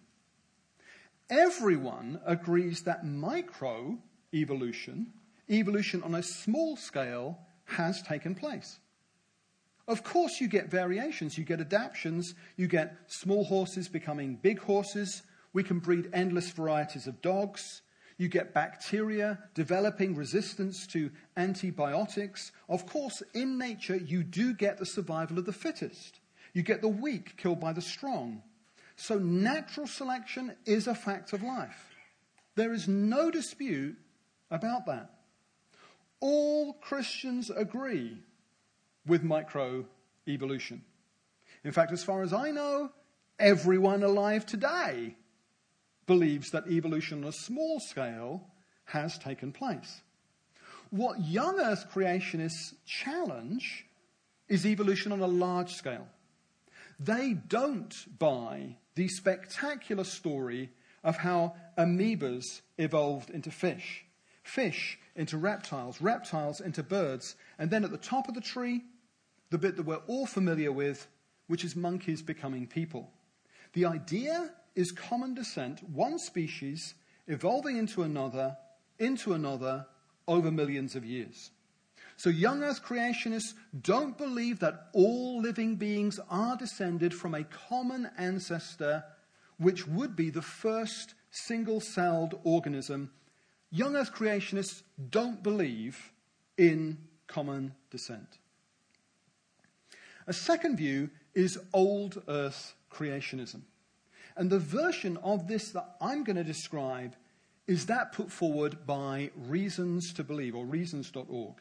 Everyone agrees that microevolution, evolution on a small scale, has taken place. Of course, you get variations, you get adaptations, you get small horses becoming big horses. We can breed endless varieties of dogs. You get bacteria developing resistance to antibiotics. Of course, in nature, you do get the survival of the fittest. You get the weak killed by the strong. So natural selection is a fact of life. There is no dispute about that. All Christians agree with microevolution. In fact, as far as I know, everyone alive today believes that evolution on a small scale has taken place. What young Earth creationists challenge is evolution on a large scale. They don't buy the spectacular story of how amoebas evolved into fish, fish into reptiles, reptiles into birds, and then at the top of the tree, the bit that we're all familiar with, which is monkeys becoming people. The idea is common descent, one species evolving into another, over millions of years. So young Earth creationists don't believe that all living beings are descended from a common ancestor, which would be the first single-celled organism. Young Earth creationists don't believe in common descent. A second view is old Earth creationism. And the version of this that I'm going to describe is that put forward by Reasons to Believe, or reasons.org.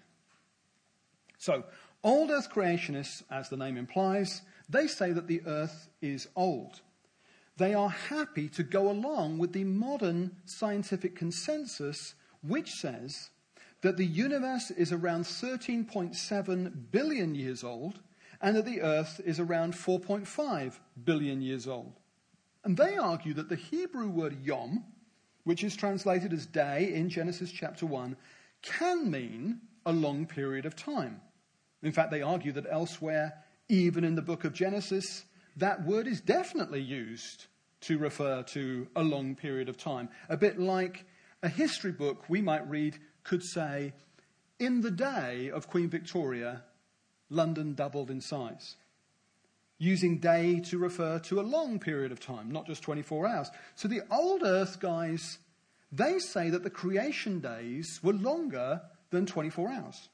So, old Earth creationists, as the name implies, they say that the Earth is old. They are happy to go along with the modern scientific consensus, which says that the universe is around 13.7 billion years old, and that the Earth is around 4.5 billion years old. And they argue that the Hebrew word yom, which is translated as day in Genesis chapter 1, can mean a long period of time. In fact, they argue that elsewhere, even in the book of Genesis, that word is definitely used to refer to a long period of time. A bit like a history book we might read could say, in the day of Queen Victoria, London doubled in size. Using day to refer to a long period of time, not just 24 hours. So the old Earth guys, they say that the creation days were longer than 24 hours.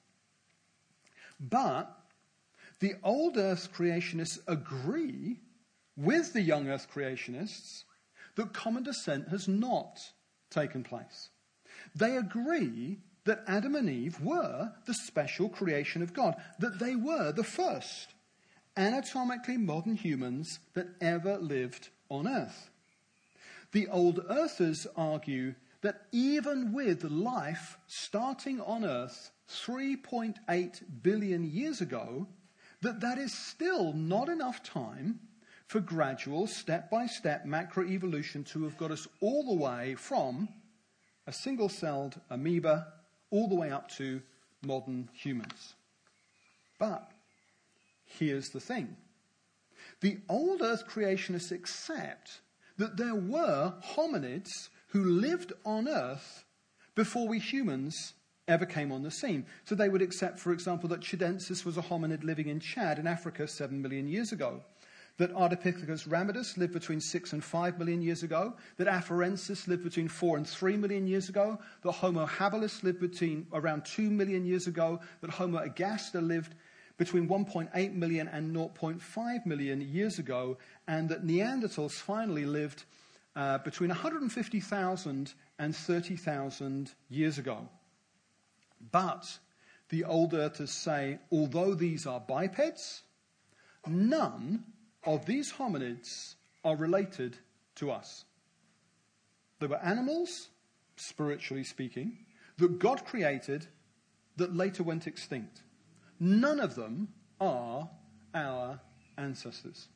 But the old Earth creationists agree with the young Earth creationists that common descent has not taken place. They agree that Adam and Eve were the special creation of God, that they were the first anatomically modern humans that ever lived on Earth. The old Earthers argue that even with life starting on Earth 3.8 billion years ago, that is still not enough time for gradual, step-by-step macroevolution to have got us all the way from a single-celled amoeba all the way up to modern humans. But here's the thing. The old Earth creationists accept that there were hominids who lived on Earth before we humans ever came on the scene. So they would accept, for example, that Chidensis was a hominid living in Chad in Africa 7 million years ago, that Ardipithecus ramidus lived between 6 and 5 million years ago, that Afarensis lived between 4 and 3 million years ago, that Homo habilis lived between around 2 million years ago, that Homo ergaster lived between 1.8 million and 0.5 million years ago, and that Neanderthals finally lived between 150,000 and 30,000 years ago. But the old earthers say, although these are bipeds, none of these hominids are related to us. They were animals, spiritually speaking, that God created that later went extinct. None of them are our ancestors.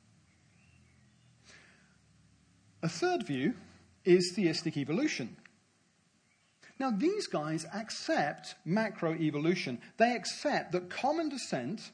A third view is theistic evolution. Now, these guys accept macroevolution. They accept that common descent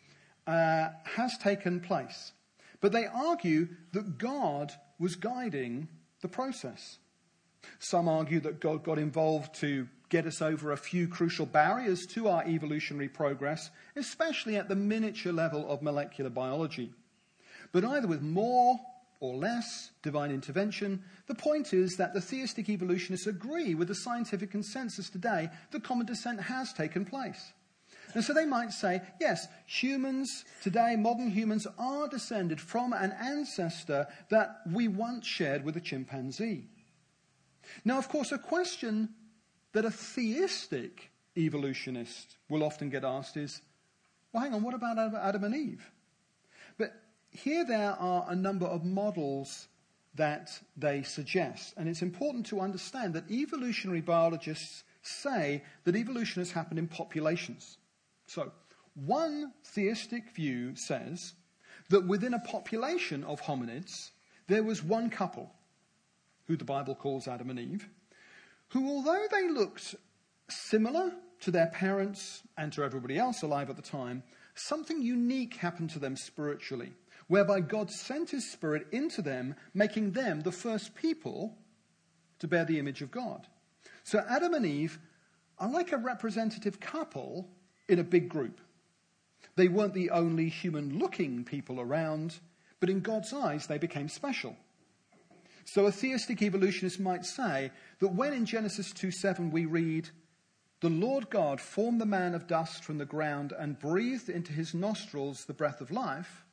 has taken place. But they argue that God was guiding the process. Some argue that God got involved to get us over a few crucial barriers to our evolutionary progress, especially at the miniature level of molecular biology. But either with more or less divine intervention, the point is that the theistic evolutionists agree with the scientific consensus today that common descent has taken place. And so they might say, yes, humans today, modern humans, are descended from an ancestor that we once shared with a chimpanzee. Now, of course, a question that a theistic evolutionist will often get asked is, well, hang on, what about Adam and Eve? But here there are a number of models that they suggest. And it's important to understand that evolutionary biologists say that evolution has happened in populations. So, one theistic view says that within a population of hominids, there was one couple, who the Bible calls Adam and Eve, who, although they looked similar to their parents and to everybody else alive at the time, something unique happened to them spiritually, whereby God sent his Spirit into them, making them the first people to bear the image of God. So Adam and Eve are like a representative couple in a big group. They weren't the only human-looking people around, but in God's eyes they became special. So a theistic evolutionist might say that when in Genesis 2:7 we read, "The Lord God formed the man of dust from the ground and breathed into his nostrils the breath of life,"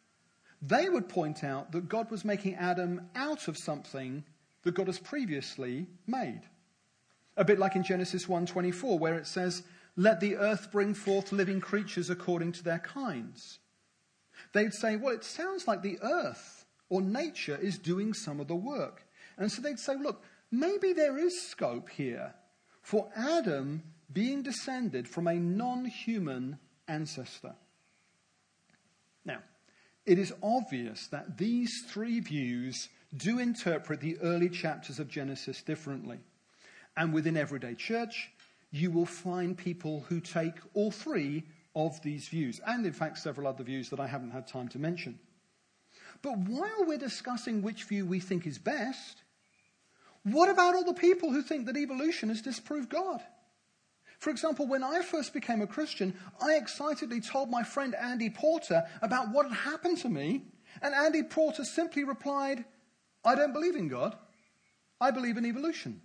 they would point out that God was making Adam out of something that God has previously made. A bit like in Genesis 1:24, where it says, "Let the earth bring forth living creatures according to their kinds." They'd say, well, it sounds like the earth or nature is doing some of the work. And so they'd say, look, maybe there is scope here for Adam being descended from a non-human ancestor. Now, it is obvious that these three views do interpret the early chapters of Genesis differently. And within everyday church, you will find people who take all three of these views, and in fact several other views that I haven't had time to mention. But while we're discussing which view we think is best, what about all the people who think that evolution has disproved God? For example, when I first became a Christian, I excitedly told my friend Andy Porter about what had happened to me, and Andy Porter simply replied, "I don't believe in God. I believe in evolution."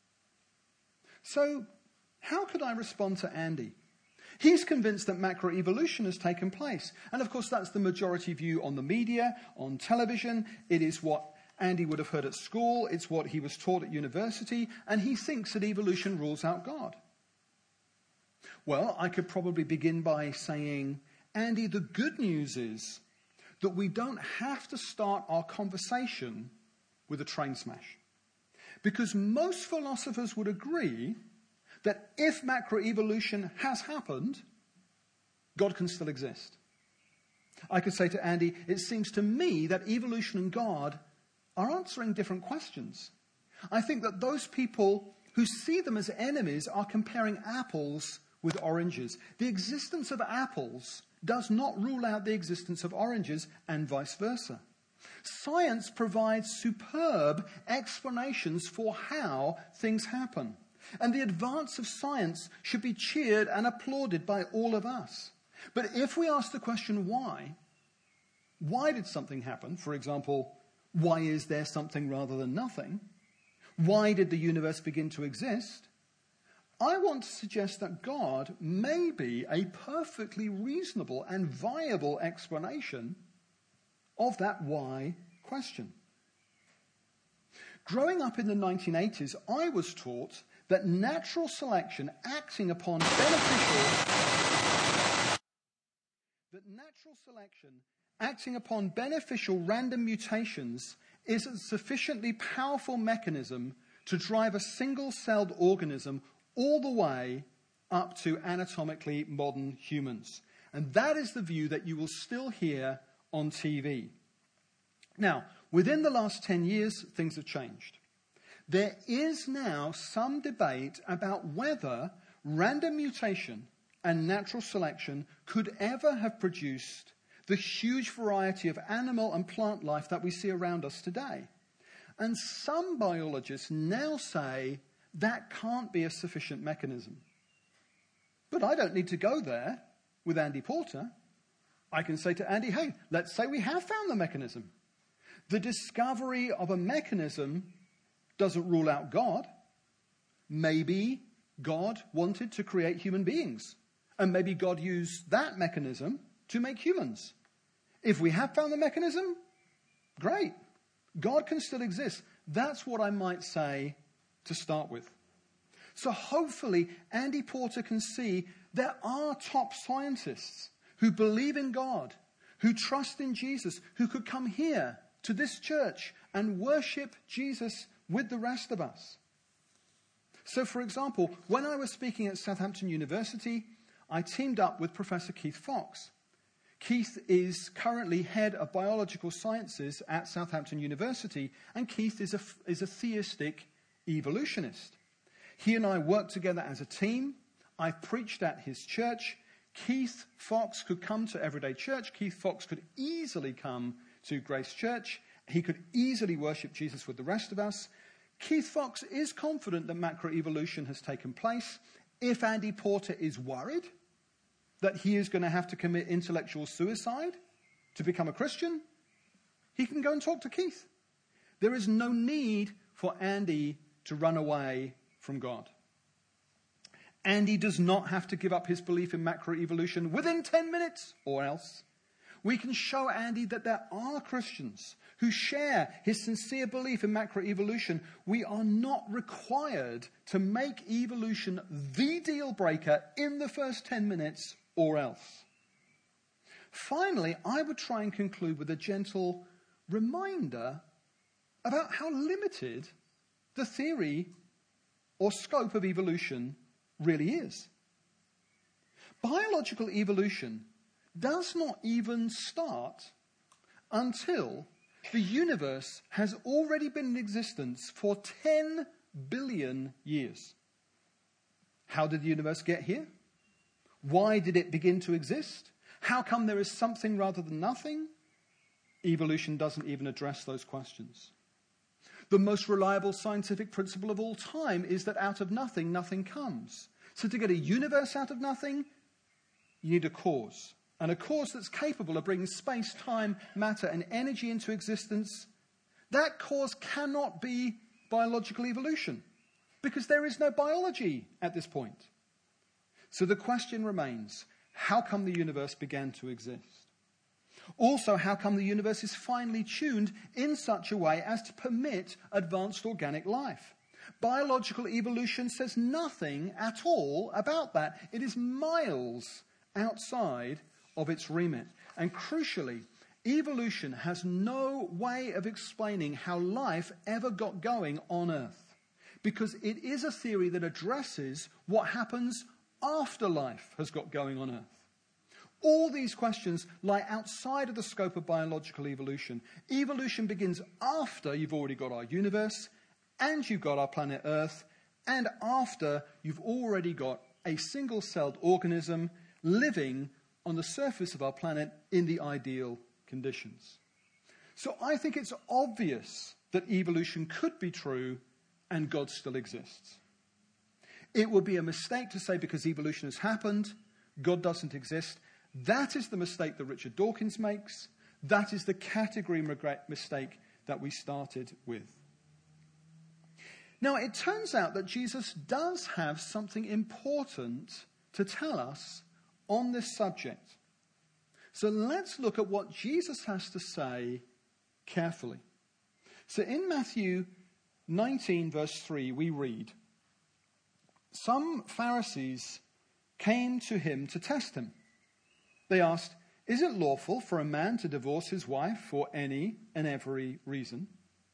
So, how could I respond to Andy? He's convinced that macroevolution has taken place. And of course, that's the majority view on the media, on television. It is what Andy would have heard at school. It's what he was taught at university. And he thinks that evolution rules out God. Well, I could probably begin by saying, Andy, the good news is that we don't have to start our conversation with a train smash. Because most philosophers would agree that if macroevolution has happened, God can still exist. I could say to Andy, it seems to me that evolution and God are answering different questions. I think that those people who see them as enemies are comparing apples with oranges. The existence of apples does not rule out the existence of oranges, and vice versa. Science provides superb explanations for how things happen. And the advance of science should be cheered and applauded by all of us. But if we ask the question why did something happen? For example, why is there something rather than nothing? Why did the universe begin to exist? I want to suggest that God may be a perfectly reasonable and viable explanation of that why question. Growing up in the 1980s, I was taught that natural selection acting upon beneficial random mutations is a sufficiently powerful mechanism to drive a single-celled organism all the way up to anatomically modern humans. And that is the view that you will still hear on TV. Now, within the last 10 years, things have changed. There is now some debate about whether random mutation and natural selection could ever have produced the huge variety of animal and plant life that we see around us today. And some biologists now say that can't be a sufficient mechanism. But I don't need to go there with Andy Porter. I can say to Andy, hey, let's say we have found the mechanism. The discovery of a mechanism doesn't rule out God. Maybe God wanted to create human beings. And maybe God used that mechanism to make humans. If we have found the mechanism, great. God can still exist. That's what I might say to start with. So hopefully Andy Porter can see there are top scientists who believe in God, who trust in Jesus, who could come here to this church and worship Jesus with the rest of us. So, for example, when I was speaking at Southampton University, I teamed up with Professor Keith Fox. Keith is currently head of biological sciences at Southampton University, and Keith is a theistic evolutionist. He and I worked together as a team. I preached at his church. Keith Fox could come to Everyday Church. Keith Fox could easily come to Grace Church. He could easily worship Jesus with the rest of us. Keith Fox is confident that macroevolution has taken place. If Andy Porter is worried that he is going to have to commit intellectual suicide to become a Christian, he can go and talk to Keith. There is no need for Andy to run away from God. Andy does not have to give up his belief in macroevolution within 10 minutes or else. We can show Andy that there are Christians who share his sincere belief in macroevolution. We are not required to make evolution the deal breaker in the first 10 minutes or else. Finally, I would try and conclude with a gentle reminder about how limited the theory or scope of evolution really is. Biological evolution does not even start until the universe has already been in existence for 10 billion years. How did the universe get here? Why did it begin to exist? How come there is something rather than nothing? Evolution doesn't even address those questions. The most reliable scientific principle of all time is that out of nothing, nothing comes. So to get a universe out of nothing, you need a cause. And a cause that's capable of bringing space, time, matter, and energy into existence. That cause cannot be biological evolution, because there is no biology at this point. So the question remains, how come the universe began to exist? Also, how come the universe is finely tuned in such a way as to permit advanced organic life? Biological evolution says nothing at all about that. It is miles outside of its remit. And crucially, evolution has no way of explaining how life ever got going on Earth, because it is a theory that addresses what happens after life has got going on Earth. All these questions lie outside of the scope of biological evolution. Evolution begins after you've already got our universe, and you've got our planet Earth, and after you've already got a single-celled organism living on the surface of our planet in the ideal conditions. So I think it's obvious that evolution could be true and God still exists. It would be a mistake to say because evolution has happened, God doesn't exist. That is the mistake that Richard Dawkins makes. That is the category mistake that we started with. Now, it turns out that Jesus does have something important to tell us on this subject. So let's look at what Jesus has to say carefully. So in Matthew 19, verse 3, we read, "Some Pharisees came to him to test him. They asked, 'Is it lawful for a man to divorce his wife for any and every reason?'"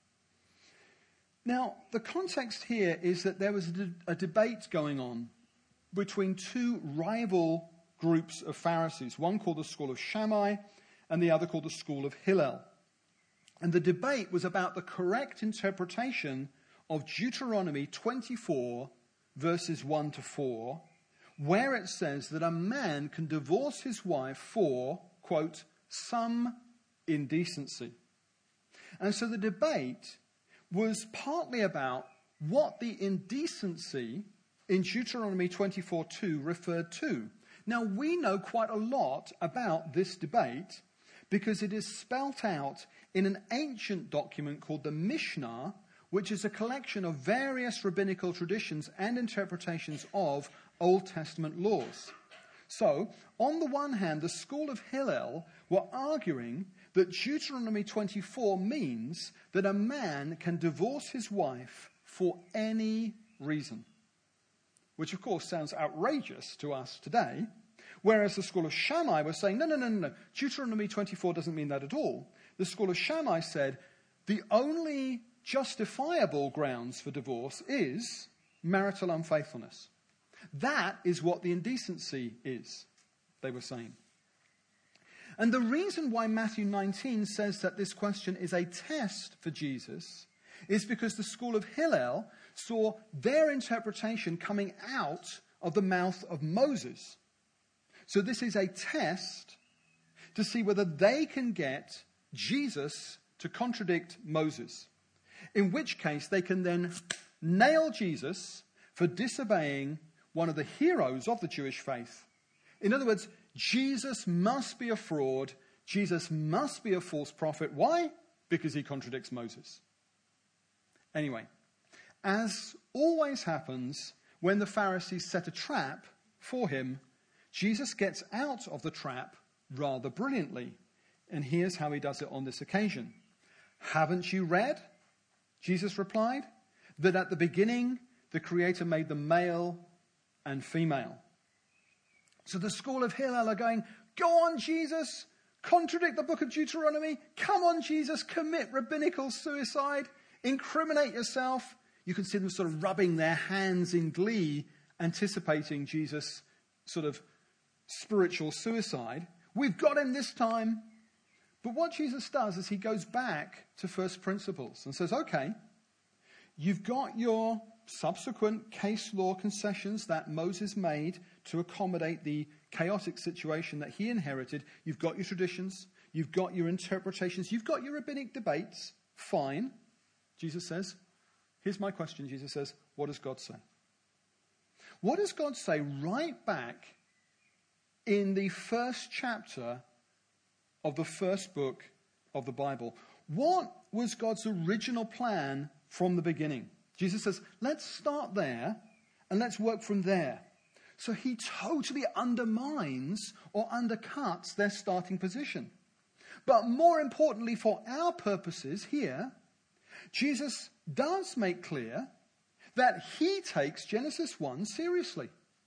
Now, the context here is that there was a debate going on between two rival groups of Pharisees, one called the school of Shammai and the other called the school of Hillel. And the debate was about the correct interpretation of Deuteronomy 24, verses 1 to 4, where it says that a man can divorce his wife for, quote, "some indecency." And so the debate was partly about what the indecency in Deuteronomy 24:2 referred to. Now, we know quite a lot about this debate because it is spelt out in an ancient document called the Mishnah, which is a collection of various rabbinical traditions and interpretations of Old Testament laws. So, on the one hand, the school of Hillel were arguing that Deuteronomy 24 means that a man can divorce his wife for any reason, which of course sounds outrageous to us today, whereas the school of Shammai was saying, no, Deuteronomy 24 doesn't mean that at all. The school of Shammai said the only justifiable grounds for divorce is marital unfaithfulness. That is what the indecency is, they were saying. And the reason why Matthew 19 says that this question is a test for Jesus is because the school of Hillel saw their interpretation coming out of the mouth of Moses. So this is a test to see whether they can get Jesus to contradict Moses, in which case they can then nail Jesus for disobeying one of the heroes of the Jewish faith. In other words, Jesus must be a fraud. Jesus must be a false prophet. Why? Because he contradicts Moses. Anyway, as always happens when the Pharisees set a trap for him, Jesus gets out of the trap rather brilliantly. And here's how he does it on this occasion. "Haven't you read," Jesus replied, "that at the beginning the Creator made them male and female?" So the school of Hillel are going, "Go on, Jesus, contradict the book of Deuteronomy. Come on, Jesus, commit rabbinical suicide, incriminate yourself." You can see them sort of rubbing their hands in glee, anticipating Jesus' sort of spiritual suicide. We've got him this time. But what Jesus does is he goes back to first principles and says, okay, you've got your subsequent case law concessions that Moses made to accommodate the chaotic situation that he inherited. You've got your traditions. You've got your interpretations. You've got your rabbinic debates. Fine. Jesus says, here's my question. Jesus says, what does God say? What does God say right back in the first chapter of the first book of the Bible? What was God's original plan from the beginning? Jesus says, let's start there and let's work from there. So he totally undermines or undercuts their starting position. But more importantly for our purposes here, Jesus does make clear that he takes Genesis 1 seriously.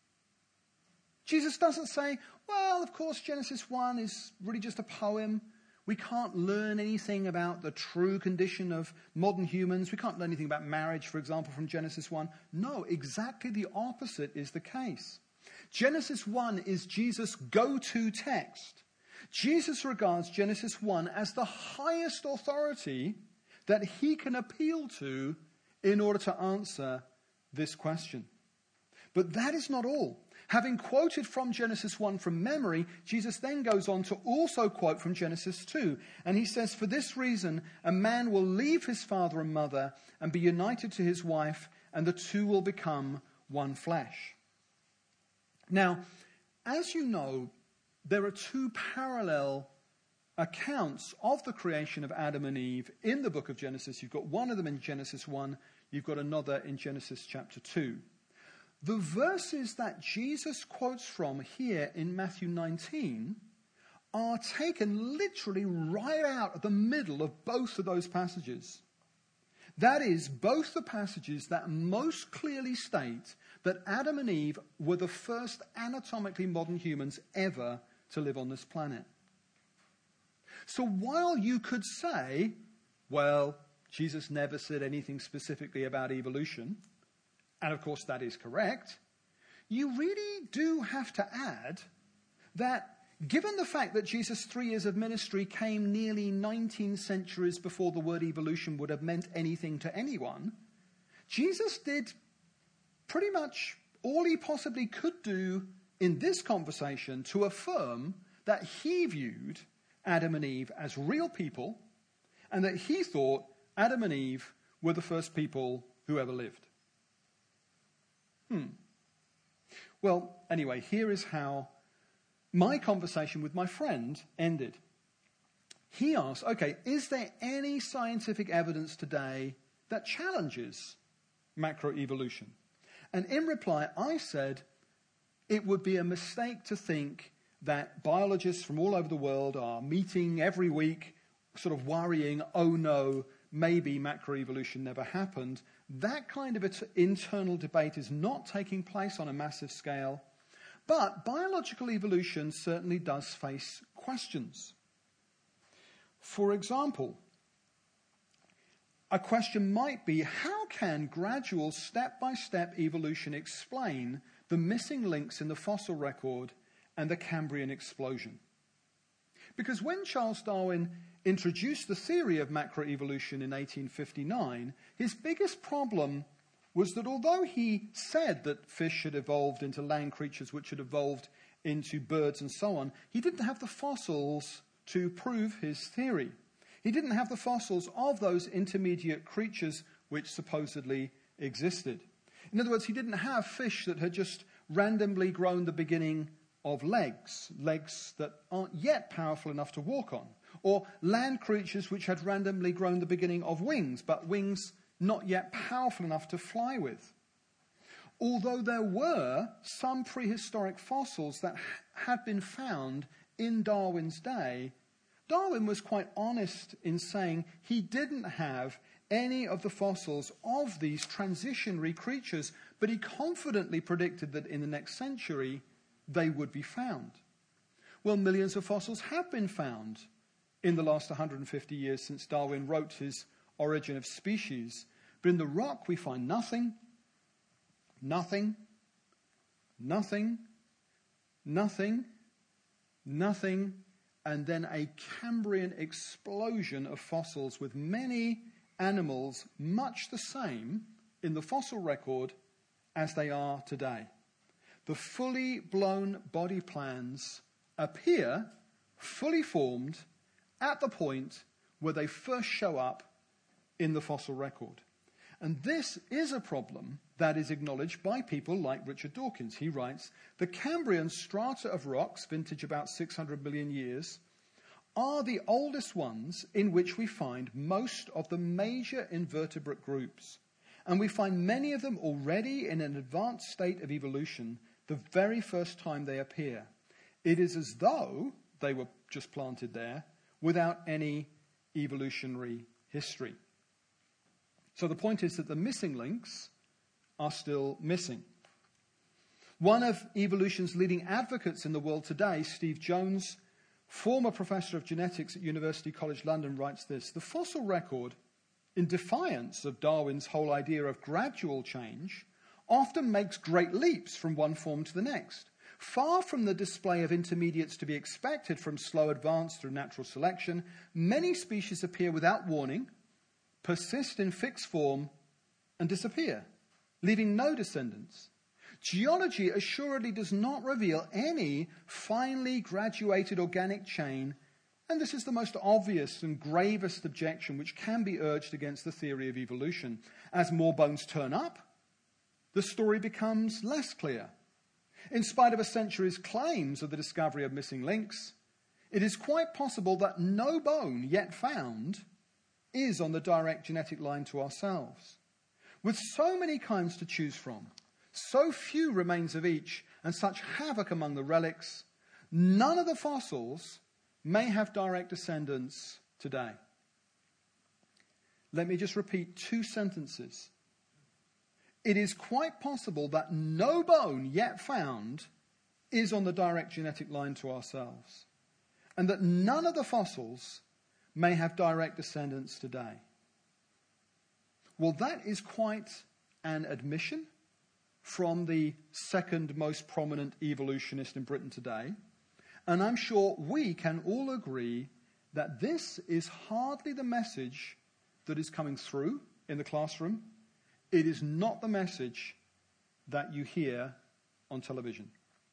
Jesus doesn't say, well, of course, Genesis 1 is really just a poem. We can't learn anything about the true condition of modern humans. We can't learn anything about marriage, for example, from Genesis 1. No, exactly the opposite is the case. Genesis 1 is Jesus' go-to text. Jesus regards Genesis 1 as the highest authority that he can appeal to in order to answer this question. But that is not all. Having quoted from Genesis 1 from memory, Jesus then goes on to also quote from Genesis 2. And he says, for this reason, a man will leave his father and mother and be united to his wife, and the two will become one flesh. Now, as you know, there are two parallel accounts of the creation of Adam and Eve in the book of Genesis. You've got one of them in Genesis 1, You've got another in Genesis chapter 2. The verses that Jesus quotes from here in Matthew 19 are taken literally right out of the middle of both of those passages. That is, both the passages that most clearly state that Adam and Eve were the first anatomically modern humans ever to live on this planet. So while you could say, well, Jesus never said anything specifically about evolution, and of course that is correct, you really do have to add that given the fact that Jesus' 3 years of ministry came nearly 19 centuries before the word evolution would have meant anything to anyone, Jesus did pretty much all he possibly could do in this conversation to affirm that he viewed Adam and Eve as real people and that he thought Adam and Eve were the first people who ever lived. Well, anyway, here is how my conversation with my friend ended. He asked, okay, is there any scientific evidence today that challenges macroevolution? And in reply, I said it would be a mistake to think that biologists from all over the world are meeting every week, sort of worrying, oh no, maybe macroevolution never happened. That kind of internal debate is not taking place on a massive scale. But biological evolution certainly does face questions. For example, a question might be, how can gradual step-by-step evolution explain the missing links in the fossil record and the Cambrian explosion? Because when Charles Darwin introduced the theory of macroevolution in 1859, his biggest problem was that although he said that fish had evolved into land creatures which had evolved into birds and so on, he didn't have the fossils to prove his theory. He didn't have the fossils of those intermediate creatures which supposedly existed. In other words, he didn't have fish that had just randomly grown the beginning of legs that aren't yet powerful enough to walk on, or land creatures which had randomly grown the beginning of wings, but wings not yet powerful enough to fly with. Although there were some prehistoric fossils that had been found in Darwin's day, Darwin was quite honest in saying he didn't have any of the fossils of these transitionary creatures, but he confidently predicted that in the next century they would be found. Well, millions of fossils have been found in the last 150 years since Darwin wrote his Origin of Species. But in the rock we find nothing, nothing, nothing, nothing, nothing, and then a Cambrian explosion of fossils with many animals much the same in the fossil record as they are today. The fully blown body plans appear fully formed at the point where they first show up in the fossil record. And this is a problem that is acknowledged by people like Richard Dawkins. He writes, the Cambrian strata of rocks, vintage about 600 million years, are the oldest ones in which we find most of the major invertebrate groups. And we find many of them already in an advanced state of evolution the very first time they appear. It is as though they were just planted there without any evolutionary history. So the point is that the missing links are still missing. One of evolution's leading advocates in the world today, Steve Jones, former professor of genetics at University College London, writes this: the fossil record, in defiance of Darwin's whole idea of gradual change, often makes great leaps from one form to the next. Far from the display of intermediates to be expected from slow advance through natural selection, many species appear without warning, persist in fixed form, and disappear, leaving no descendants. Geology assuredly does not reveal any finely graduated organic chain, and this is the most obvious and gravest objection which can be urged against the theory of evolution. As more bones turn up, the story becomes less clear. In spite of a century's claims of the discovery of missing links, it is quite possible that no bone yet found is on the direct genetic line to ourselves. With so many kinds to choose from, so few remains of each, and such havoc among the relics, none of the fossils may have direct descendants today. Let me just repeat 2 sentences. It is quite possible that no bone yet found is on the direct genetic line to ourselves, and that none of the fossils may have direct descendants today. Well, that is quite an admission from the second most prominent evolutionist in Britain today, and I'm sure we can all agree that this is hardly the message that is coming through in the classroom. It is not the message that you hear on television.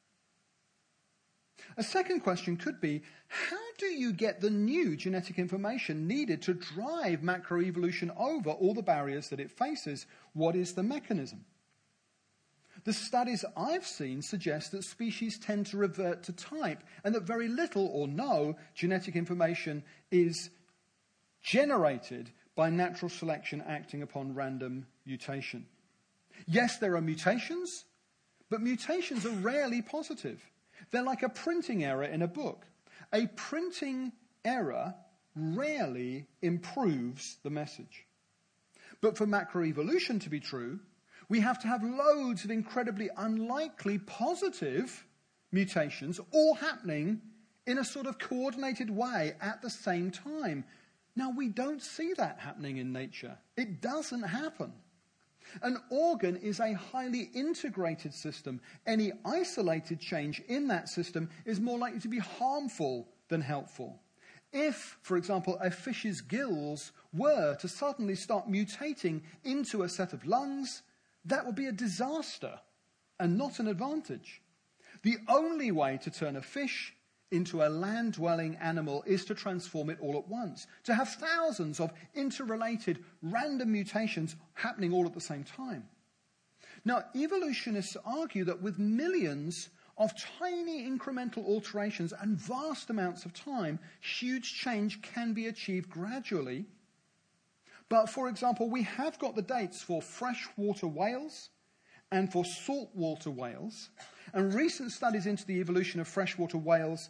A second question could be, how do you get the new genetic information needed to drive macroevolution over all the barriers that it faces? What is the mechanism? The studies I've seen suggest that species tend to revert to type and that very little or no genetic information is generated by natural selection acting upon random mutation. Yes, there are mutations, but mutations are rarely positive. They're like a printing error in a book. A printing error rarely improves the message. But for macroevolution to be true, we have to have loads of incredibly unlikely positive mutations all happening in a sort of coordinated way at the same time. Now, we don't see that happening in nature. It doesn't happen. An organ is a highly integrated system. Any isolated change in that system is more likely to be harmful than helpful. If, for example, a fish's gills were to suddenly start mutating into a set of lungs, that would be a disaster and not an advantage. The only way to turn a fish into a land-dwelling animal is to transform it all at once, to have thousands of interrelated random mutations happening all at the same time. Now, evolutionists argue that with millions of tiny incremental alterations and vast amounts of time, huge change can be achieved gradually. But, for example, we have got the dates for freshwater whales and for saltwater whales, and recent studies into the evolution of freshwater whales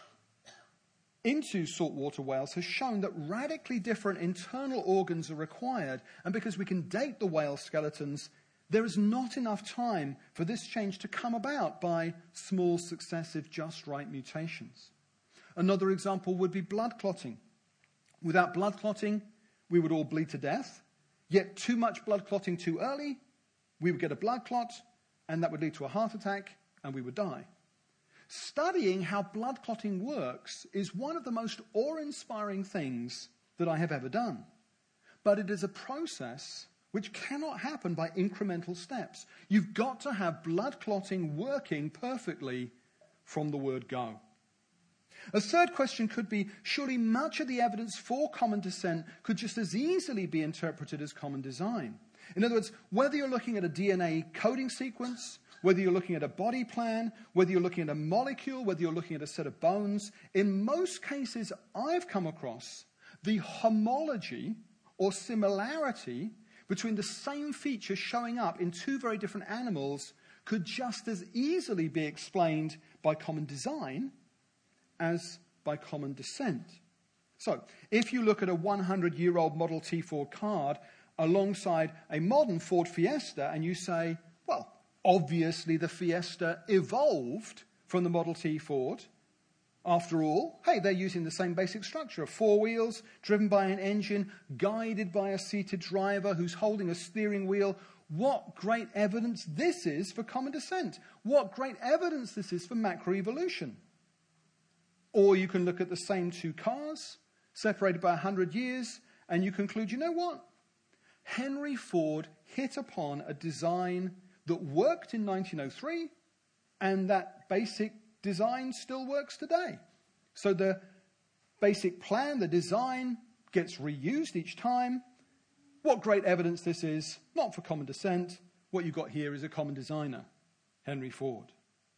into saltwater whales has shown that radically different internal organs are required, and because we can date the whale skeletons, there is not enough time for this change to come about by small, successive, just right mutations. Another example would be blood clotting. Without blood clotting, we would all bleed to death, yet too much blood clotting too early, we would get a blood clot, and that would lead to a heart attack, and we would die. Studying how blood clotting works is one of the most awe-inspiring things that I have ever done. But it is a process which cannot happen by incremental steps. You've got to have blood clotting working perfectly from the word go. A third question could be, surely much of the evidence for common descent could just as easily be interpreted as common design. In other words, whether you're looking at a DNA coding sequence, whether you're looking at a body plan, whether you're looking at a molecule, whether you're looking at a set of bones, in most cases I've come across, the homology or similarity between the same feature showing up in two very different animals could just as easily be explained by common design as by common descent. So, if you look at a 100-year-old Model T Ford card alongside a modern Ford Fiesta and you say, well, obviously the Fiesta evolved from the Model T Ford. After all, hey, they're using the same basic structure of four wheels, driven by an engine, guided by a seated driver who's holding a steering wheel. What great evidence this is for common descent. What great evidence this is for macroevolution. Or you can look at the same two cars, separated by 100 years, and you conclude, you know what? Henry Ford hit upon a design that worked in 1903, and that basic design still works today. So the basic plan, the design, gets reused each time. What great evidence this is, not for common descent. What you've got here is a common designer, Henry Ford.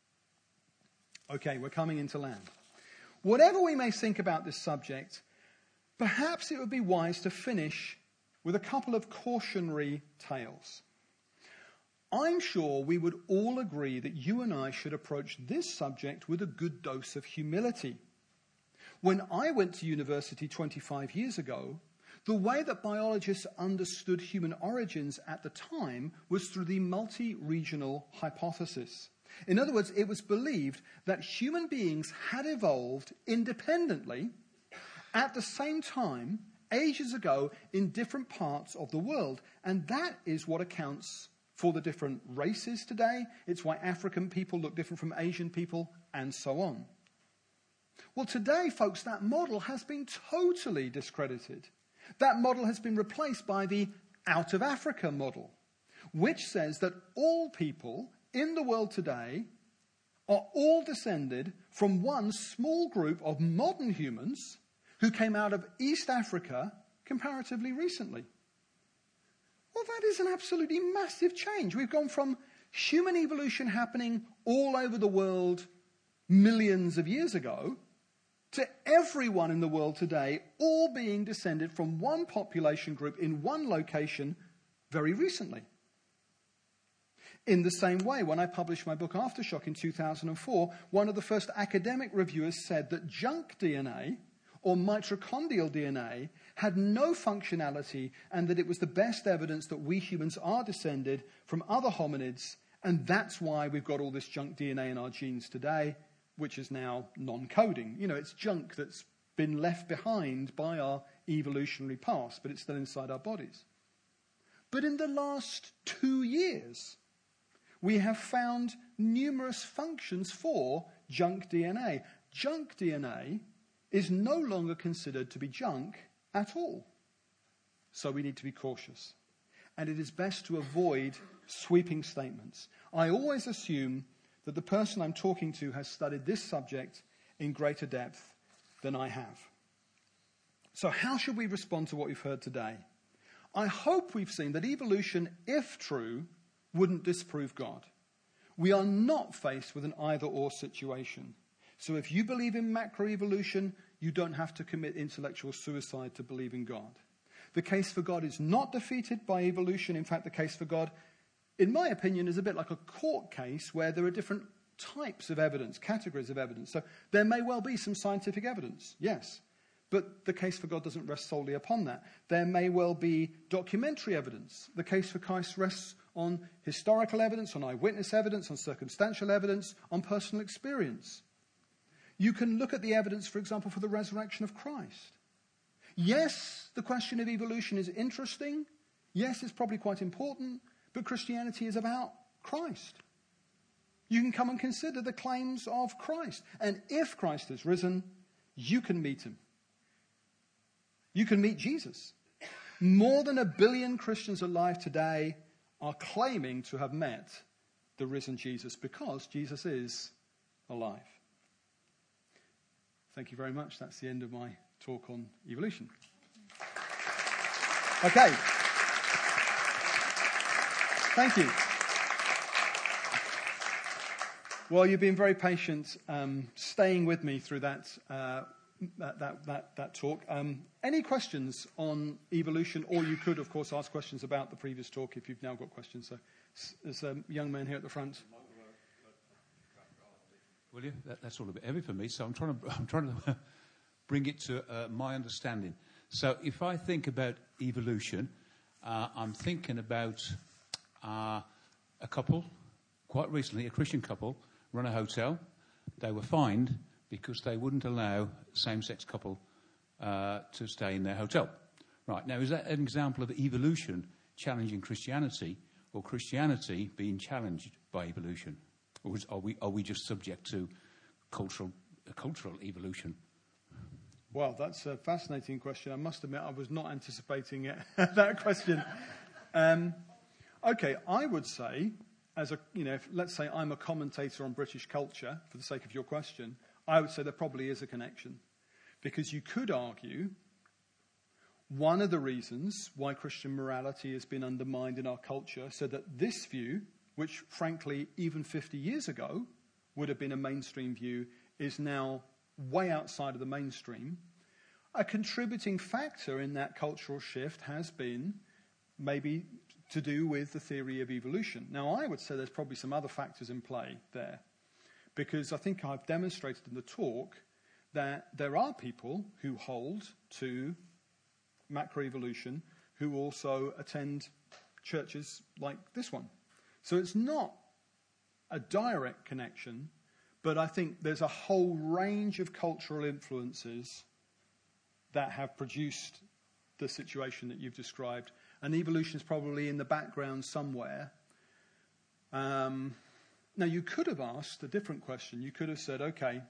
Okay, we're coming into land. Whatever we may think about this subject, perhaps it would be wise to finish with a couple of cautionary tales. I'm sure we would all agree that you and I should approach this subject with a good dose of humility. When I went to university 25 years ago, the way that biologists understood human origins at the time was through the multi-regional hypothesis. In other words, it was believed that human beings had evolved independently at the same time ages ago in different parts of the world. And that is what accounts for the different races today. It's why African people look different from Asian people, and so on. Well, today, folks, that model has been totally discredited. That model has been replaced by the out of Africa model, which says that all people in the world today are all descended from one small group of modern humans who came out of East Africa comparatively recently. Well, that is an absolutely massive change. We've gone from human evolution happening all over the world millions of years ago to everyone in the world today all being descended from one population group in one location very recently. In the same way, when I published my book Aftershock in 2004, one of the first academic reviewers said that junk DNA or mitochondrial DNA had no functionality and that it was the best evidence that we humans are descended from other hominids, and that's why we've got all this junk DNA in our genes today, which is now non-coding. You know, it's junk that's been left behind by our evolutionary past, but it's still inside our bodies. But in the last 2 years, we have found numerous functions for junk DNA. Junk DNA is no longer considered to be junk at all. So we need to be cautious. And it is best to avoid sweeping statements. I always assume that the person I'm talking to has studied this subject in greater depth than I have. So how should we respond to what we've heard today? I hope we've seen that evolution, if true, wouldn't disprove God. We are not faced with an either-or situation. So if you believe in macroevolution, you don't have to commit intellectual suicide to believe in God. The case for God is not defeated by evolution. In fact, the case for God, in my opinion, is a bit like a court case where there are different types of evidence, categories of evidence. So there may well be some scientific evidence, yes. But the case for God doesn't rest solely upon that. There may well be documentary evidence. The case for Christ rests on historical evidence, on eyewitness evidence, on circumstantial evidence, on personal experience. You can look at the evidence, for example, for the resurrection of Christ. Yes, the question of evolution is interesting. Yes, it's probably quite important. But Christianity is about Christ. You can come and consider the claims of Christ. And if Christ has risen, you can meet him. You can meet Jesus. More than 1 billion Christians alive today are claiming to have met the risen Jesus because Jesus is alive. Thank you very much. That's the end of my talk on evolution. Okay. Thank you. Well, you've been very patient staying with me through that talk. Any questions on evolution? Or you could, of course, ask questions about the previous talk if you've now got questions. So there's a young man here at the front.
Will you? That's all a bit heavy for me, so I'm trying to bring it to my understanding. So if I think about evolution, I'm thinking about a couple, quite recently, a Christian couple, run a hotel. They were fined because they wouldn't allow same-sex couple to stay in their hotel. Right, now is that an example of evolution challenging Christianity, or Christianity being challenged by evolution? Or are we just subject to cultural evolution?
Well, that's a fascinating question. I must admit I was not anticipating that question. Okay, I would say, let's say I'm a commentator on British culture, for the sake of your question, I would say there probably is a connection. Because you could argue one of the reasons why Christian morality has been undermined in our culture, so that this view, which frankly even 50 years ago would have been a mainstream view, is now way outside of the mainstream. A contributing factor in that cultural shift has been maybe to do with the theory of evolution. Now, I would say there's probably some other factors in play there, because I think I've demonstrated in the talk that there are people who hold to macroevolution who also attend churches like this one. So it's not a direct connection, but I think there's a whole range of cultural influences that have produced the situation that you've described. And evolution is probably in the background somewhere. Now, you could have asked a different question. You could have said, okay,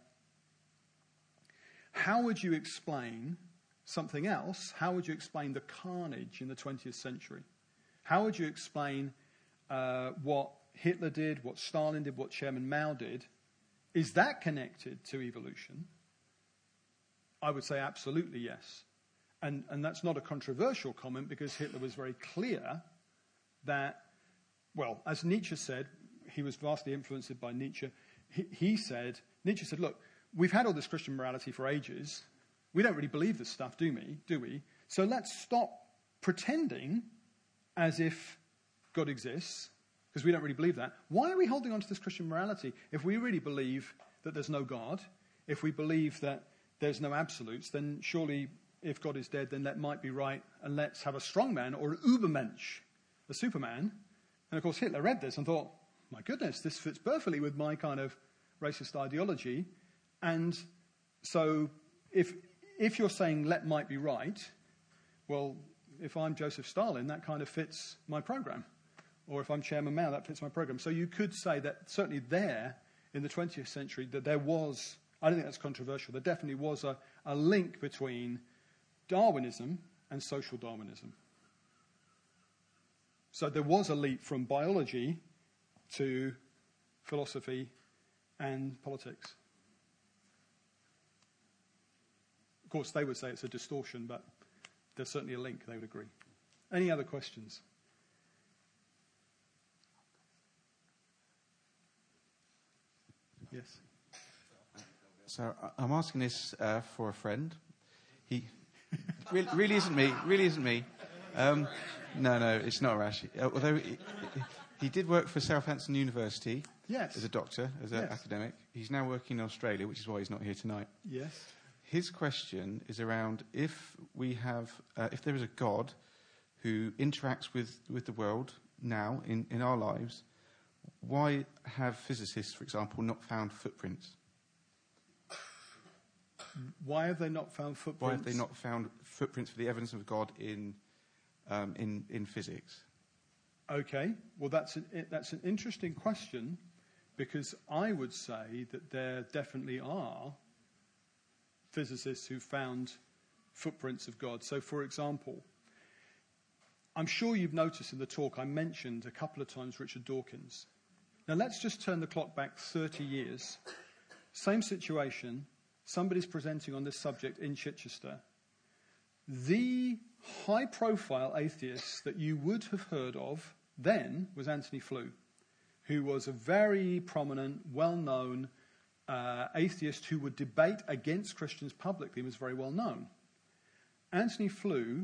how would you explain something else? How would you explain the carnage in the 20th century? How would you explain what Hitler did, what Stalin did, what Chairman Mao did? Is that connected to evolution? I would say absolutely yes. And that's not a controversial comment, because Hitler was very clear that, well, as Nietzsche said, he was vastly influenced by Nietzsche. Nietzsche said, look, we've had all this Christian morality for ages. We don't really believe this stuff, do we? So let's stop pretending as if God exists, because we don't really believe that. Why are we holding on to this Christian morality if we really believe that there's no God? If we believe that there's no absolutes, then surely if God is dead, then that might be right, and let's have a strongman or an Übermensch, a Superman. And of course Hitler read this and thought, my goodness, this fits perfectly with my kind of racist ideology. And so if you're saying let might be right, well, if I'm Joseph Stalin, that kind of fits my program. Or if I'm Chairman Mao, that fits my program. So you could say that certainly there in the 20th century that there was, I don't think that's controversial, there definitely was a link between Darwinism and social Darwinism. So there was a leap from biology to philosophy and politics. Of course, they would say it's a distortion, but there's certainly a link, they would agree. Any other questions? Yes.
So I'm asking this for a friend. He really isn't me. Really isn't me. No, it's not Rash. Although he did work for Southampton University.
Yes.
As a doctor, as an academic. He's now working in Australia, which is why he's not here tonight.
Yes.
His question is around if there is a God who interacts with the world now in our lives, why have physicists, for example, not found footprints?
Why have they not found footprints?
Why have they not found footprints for the evidence of God in physics?
Okay, well that's an interesting question, because I would say that there definitely are physicists who found footprints of God. So, for example, I'm sure you've noticed in the talk I mentioned a couple of times Richard Dawkins. Now let's just turn the clock back 30 years. Same situation. Somebody's presenting on this subject in Chichester. The high-profile atheist that you would have heard of then was Anthony Flew, who was a very prominent, well-known atheist who would debate against Christians publicly and was very well known. Anthony Flew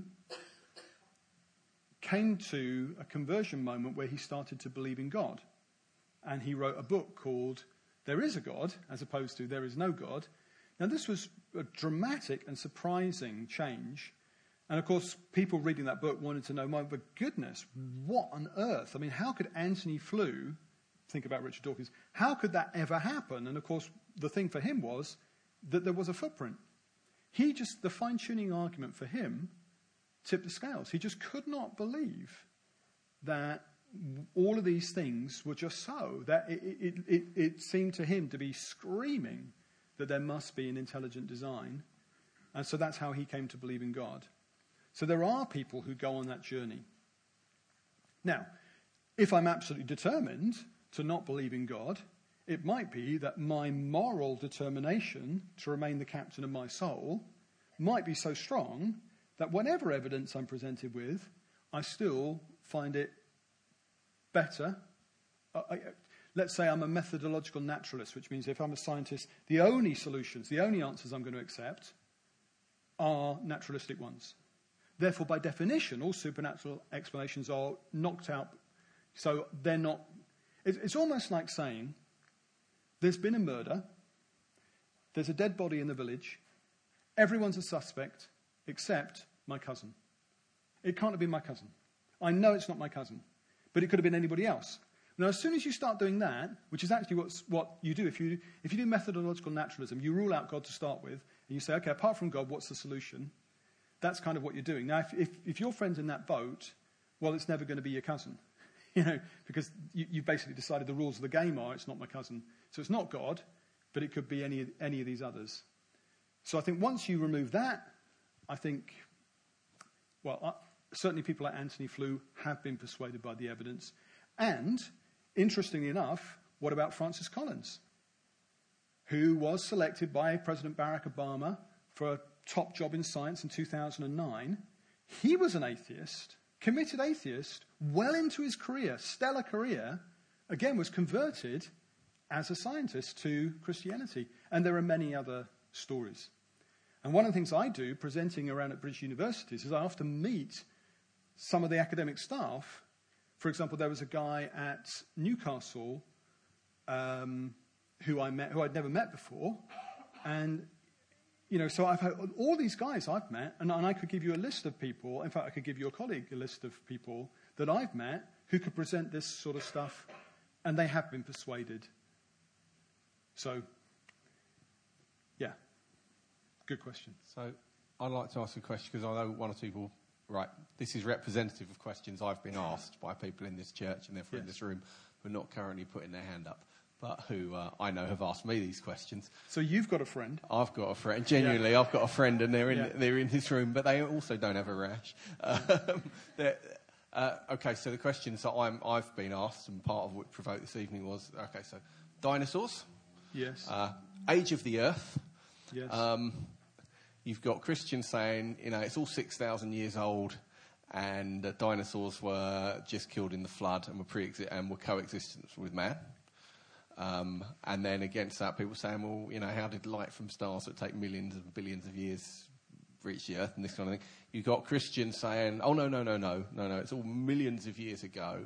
came to a conversion moment where he started to believe in God. And he wrote a book called There Is a God, as opposed to There Is No God. Now, this was a dramatic and surprising change. And, of course, people reading that book wanted to know, my goodness, what on earth? I mean, how could Anthony Flew, think about Richard Dawkins, how could that ever happen? And, of course, the thing for him was that there was a footprint. The fine-tuning argument for him tipped the scales. He just could not believe that all of these things were just so, that it seemed to him to be screaming that there must be an intelligent design. And so that's how he came to believe in God. So there are people who go on that journey. Now, if I'm absolutely determined to not believe in God, it might be that my moral determination to remain the captain of my soul might be so strong that whatever evidence I'm presented with, I still find it better. Let's say I'm a methodological naturalist, which means if I'm a scientist, the only solutions, the only answers I'm going to accept are naturalistic ones. Therefore, by definition, all supernatural explanations are knocked out. So they're not... It's almost like saying, there's been a murder, there's a dead body in the village, everyone's a suspect except my cousin. It can't have been my cousin. I know it's not my cousin, but it could have been anybody else. Now, as soon as you start doing that, which is actually what you do, if you do methodological naturalism, you rule out God to start with, and you say, okay, apart from God, what's the solution? That's kind of what you're doing. Now, if your friend's in that boat, well, it's never going to be your cousin, because you've basically decided the rules of the game are it's not my cousin. So it's not God, but it could be any of these others. So I think once you remove that, I think, certainly people like Anthony Flew have been persuaded by the evidence. And, interestingly enough, what about Francis Collins, who was selected by President Barack Obama for a top job in science in 2009? He was an atheist, committed atheist, well into his career, stellar career, again was converted as a scientist to Christianity. And there are many other stories. And one of the things I do, presenting around at British universities, is I often meet some of the academic staff. For example, there was a guy at Newcastle who I'd never met before. And, so I've had all these guys I've met, and I could give you a list of people. In fact, I could give your colleague a list of people that I've met who could present this sort of stuff, and they have been persuaded. So, yeah, good question.
So I'd like to ask a question, because I know one or two people, right, this is representative of questions I've been asked by people in this church and therefore in this room who are not currently putting their hand up, but who I know have asked me these questions.
So you've got a friend.
I've got a friend. Genuinely, I've got a friend, and they're in this room, but they also don't have a rash. Okay, so the questions that I've been asked, and part of what provoked this evening was, okay, so dinosaurs.
Yes.
Age of the Earth.
Yes.
You've got Christians saying, it's all 6,000 years old, and dinosaurs were just killed in the flood and were coexistent with man. And then against that, people saying, well, how did light from stars that take millions and billions of years reach the Earth and this kind of thing? You've got Christians saying, oh, no, it's all millions of years ago.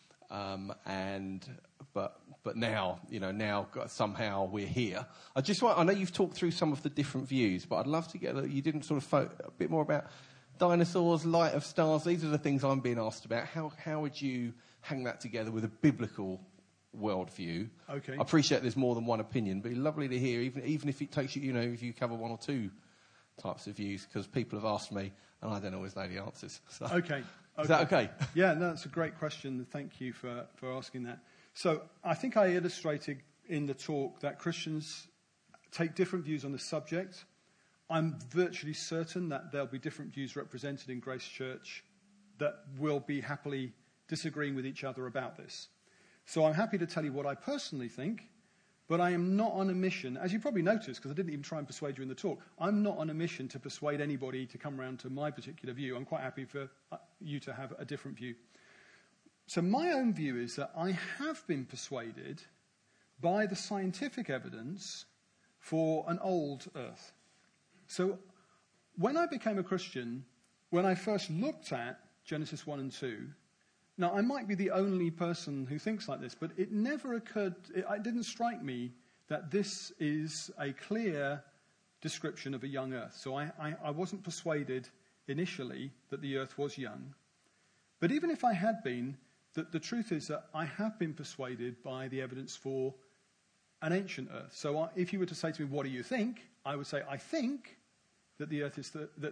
But now, now somehow we're here. I know you've talked through some of the different views, but I'd love to get you didn't sort of a bit more about dinosaurs, light of stars. These are the things I'm being asked about. How would you hang that together with a biblical worldview?
Okay.
I appreciate there's more than one opinion, but it'd be lovely to hear, even if it takes you, if you cover one or two types of views, because people have asked me, and I don't always know the answers. So.
Okay.
Is that okay?
Yeah, no, that's a great question. Thank you for asking that. So I think I illustrated in the talk that Christians take different views on the subject. I'm virtually certain that there'll be different views represented in Grace Church that will be happily disagreeing with each other about this. So I'm happy to tell you what I personally think, but I am not on a mission, as you probably noticed, because I didn't even try and persuade you in the talk, I'm not on a mission to persuade anybody to come around to my particular view. I'm quite happy for you to have a different view. So my own view is that I have been persuaded by the scientific evidence for an old Earth. So when I became a Christian, when I first looked at Genesis 1 and 2, now I might be the only person who thinks like this, but it never occurred, it didn't strike me that this is a clear description of a young Earth. So I wasn't persuaded initially that the Earth was young. But even if I had been, the truth is that I have been persuaded by the evidence for an ancient Earth. So if you were to say to me, what do you think? I would say, I think that the Earth is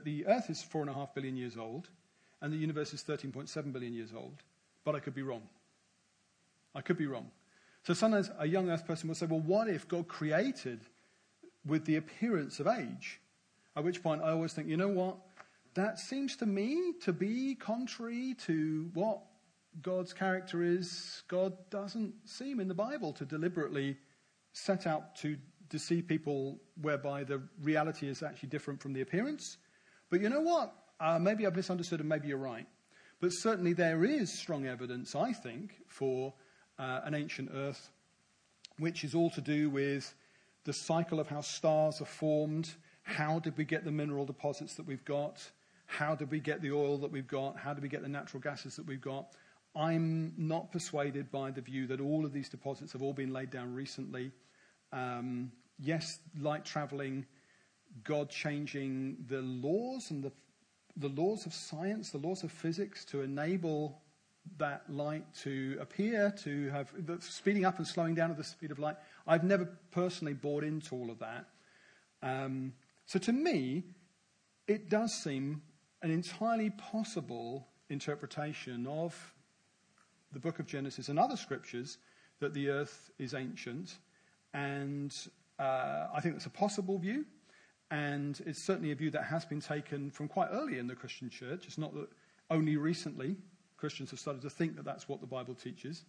4.5 billion years old, and the universe is 13.7 billion years old. But I could be wrong. I could be wrong. So sometimes a young Earth person will say, well, what if God created with the appearance of age? At which point I always think, you know what? That seems to me to be contrary to what God's character is. God doesn't seem in the Bible to deliberately set out to deceive people whereby the reality is actually different from the appearance. But you know what? Maybe I've misunderstood and maybe you're right. But certainly there is strong evidence, I think, for an ancient Earth, which is all to do with the cycle of how stars are formed How did we get the mineral deposits that we've got? How did we get the oil that we've got? How did we get the natural gases that we've got? I'm not persuaded by the view that all of these deposits have all been laid down recently. Yes, light traveling, God changing the laws and the laws of science, the laws of physics to enable that light to appear, to have the speeding up and slowing down at the speed of light. I've never personally bought into all of that. So to me, it does seem an entirely possible interpretation of the book of Genesis and other scriptures that the earth is ancient. And I think that's a possible view. And it's certainly a view that has been taken from quite early in the Christian church. It's not that only recently Christians have started to think that that's what the Bible teaches.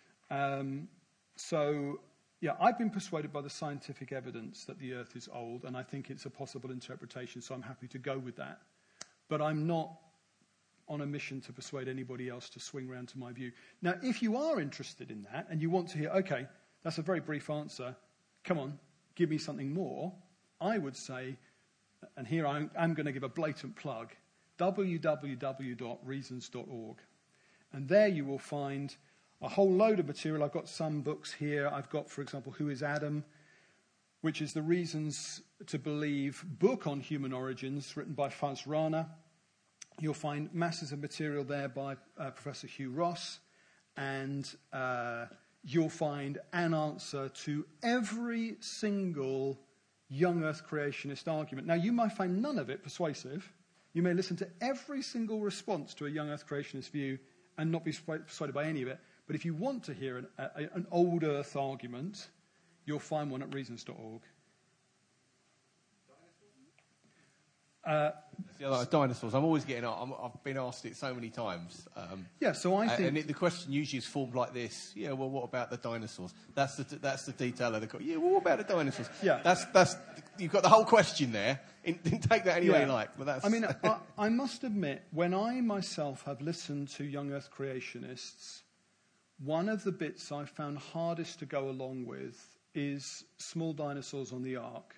So, I've been persuaded by the scientific evidence that the earth is old, and I think it's a possible interpretation, so I'm happy to go with that. But I'm not on a mission to persuade anybody else to swing round to my view. Now, if you are interested in that and you want to hear, okay, that's a very brief answer, come on, give me something more, I would say, and here I'm going to give a blatant plug, www.reasons.org. And there you will find a whole load of material. I've got some books here. I've got, for example, Who is Adam?, which is the Reasons to Believe book on human origins, written by Fuz Rana. You'll find masses of material there by Professor Hugh Ross. And you'll find an answer to every single young earth creationist argument. Now, you might find none of it persuasive. You may listen to every single response to a young earth creationist view and not be persuaded by any of it. But if you want to hear an old earth argument, you'll find one at reasons.org.
Dinosaurs. I'm always getting. I've been asked it so many times.
So I think,
and the question usually is formed like this. Yeah, well, what about the dinosaurs? That's the detail of the question. Yeah, well, what about the dinosaurs?
Yeah,
that's you've got the whole question there. Take that any way you like. But that's.
I mean, I must admit, when I myself have listened to young earth creationists, one of the bits I found hardest to go along with is small dinosaurs on the ark.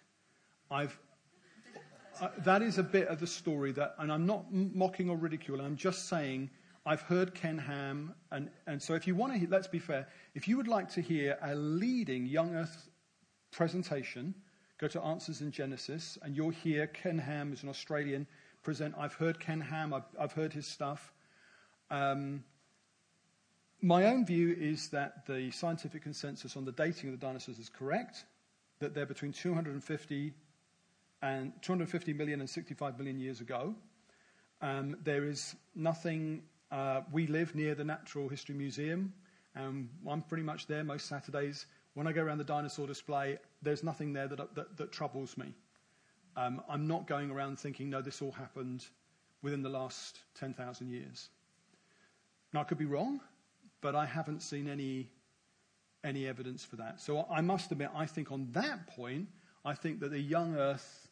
That is a bit of the story that, and I'm not mocking or ridiculing, I'm just saying I've heard Ken Ham, and so if you want to, let's be fair, if you would like to hear a leading young earth presentation, go to Answers in Genesis, and you'll hear Ken Ham, who's an Australian, present. I've heard Ken Ham, I've heard his stuff. My own view is that the scientific consensus on the dating of the dinosaurs is correct, that they're between 250 million and 65 million years ago. There is nothing. We live near the Natural History Museum, and I'm pretty much there most Saturdays. When I go around the dinosaur display, there's nothing there that troubles me. I'm not going around thinking, no, this all happened within the last 10,000 years. Now, I could be wrong, but I haven't seen any evidence for that. So I must admit, I think on that point, I think that the young earth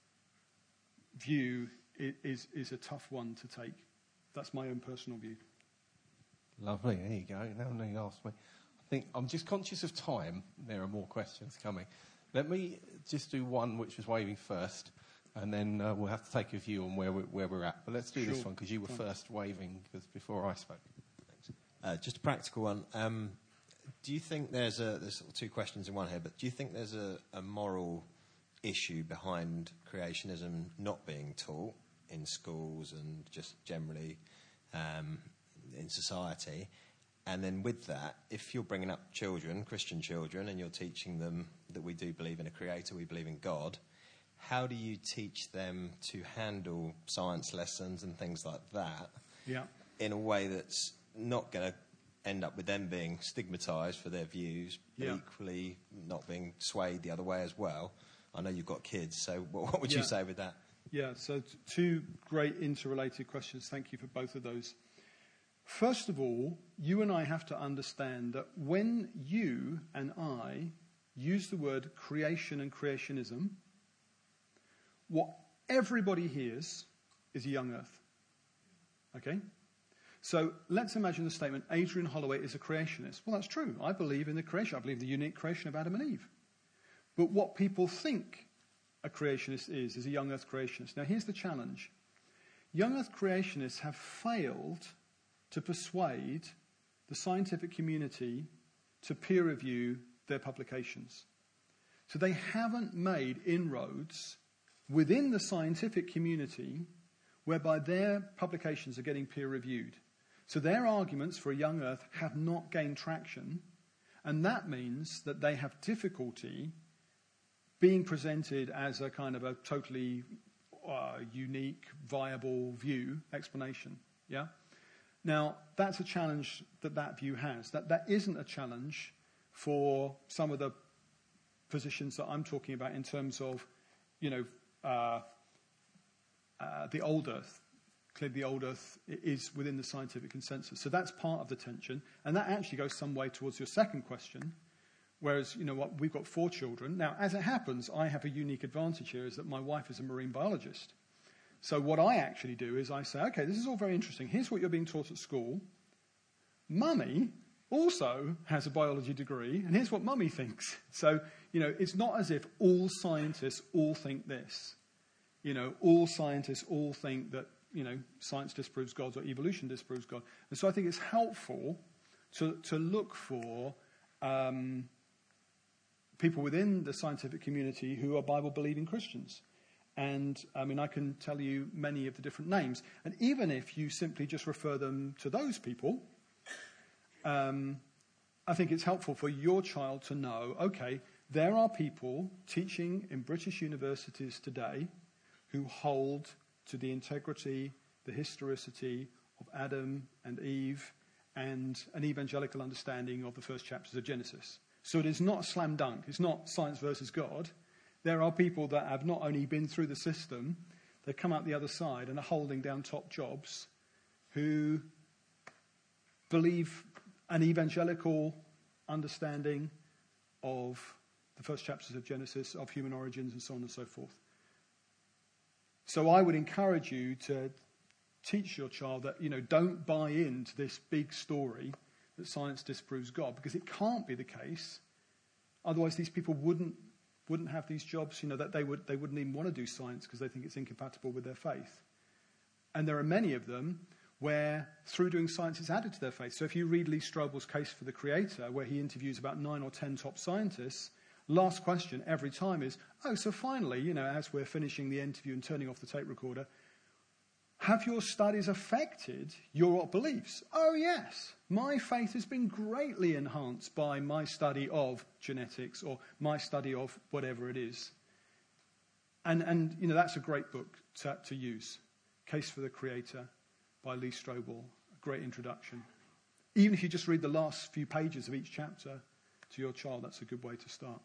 view is a tough one to take. That's my own personal view.
Lovely. There you go. Now you asked me. I think I'm just conscious of time. There are more questions coming. Let me just do one which was waving first, and then we'll have to take a view on where we're at. But let's do this one because you were first waving before I spoke.
Thanks. Just a practical one. Do you think there's sort of two questions in one here, but do you think there's a moral issue behind creationism not being taught in schools and just generally in society? And then with that, if you're bringing up children, Christian children, and you're teaching them that we do believe in a creator, we believe in God, how do you teach them to handle science lessons and things like that in a way that's not going to end up with them being stigmatised for their views, but equally not being swayed the other way as well? I know you've got kids, so what would you say with that?
Yeah, so two great interrelated questions. Thank you for both of those. First of all, you and I have to understand that when you and I use the word creation and creationism, what everybody hears is a young earth. Okay? So let's imagine the statement, Adrian Holloway is a creationist. Well, that's true. I believe in the creation. I believe in the unique creation of Adam and Eve. But what people think a creationist is a young earth creationist. Now, here's the challenge. Young earth creationists have failed to persuade the scientific community to peer review their publications. So they haven't made inroads within the scientific community whereby their publications are getting peer reviewed. So their arguments for a young earth have not gained traction, and that means that they have difficulty being presented as a kind of a totally unique, viable view, explanation. Yeah? Now, that's a challenge that view has. That isn't a challenge for some of the positions that I'm talking about in terms of, the old earth. Clearly, the old earth is within the scientific consensus. So that's part of the tension. And that actually goes some way towards your second question. Whereas, we've got 4 children. Now, as it happens, I have a unique advantage here, is that my wife is a marine biologist. So what I actually do is I say, okay, this is all very interesting. Here's what you're being taught at school. Mummy also has a biology degree, and here's what Mummy thinks. So, it's not as if all scientists all think this. All scientists all think that, science disproves God or evolution disproves God. And so I think it's helpful to look for people within the scientific community who are Bible-believing Christians. And, I can tell you many of the different names. And even if you simply just refer them to those people, I think it's helpful for your child to know, okay, there are people teaching in British universities today who hold to the integrity, the historicity of Adam and Eve and an evangelical understanding of the first chapters of Genesis. So it is not a slam dunk. It's not science versus God. There are people that have not only been through the system, they come out the other side and are holding down top jobs who believe an evangelical understanding of the first chapters of Genesis, of human origins, and so on and so forth. So I would encourage you to teach your child that, don't buy into this big story that science disproves God, because it can't be the case. Otherwise, these people wouldn't have these jobs, that they wouldn't even want to do science because they think it's incompatible with their faith. And there are many of them where through doing science it's added to their faith. So if you read Lee Strobel's Case for the Creator, where he interviews about 9 or 10 top scientists, last question every time is, so finally, as we're finishing the interview and turning off the tape recorder, have your studies affected your beliefs? Oh, yes. My faith has been greatly enhanced by my study of genetics or my study of whatever it is. And that's a great book to use. Case for the Creator by Lee Strobel. A great introduction. Even if you just read the last few pages of each chapter to your child, that's a good way to start.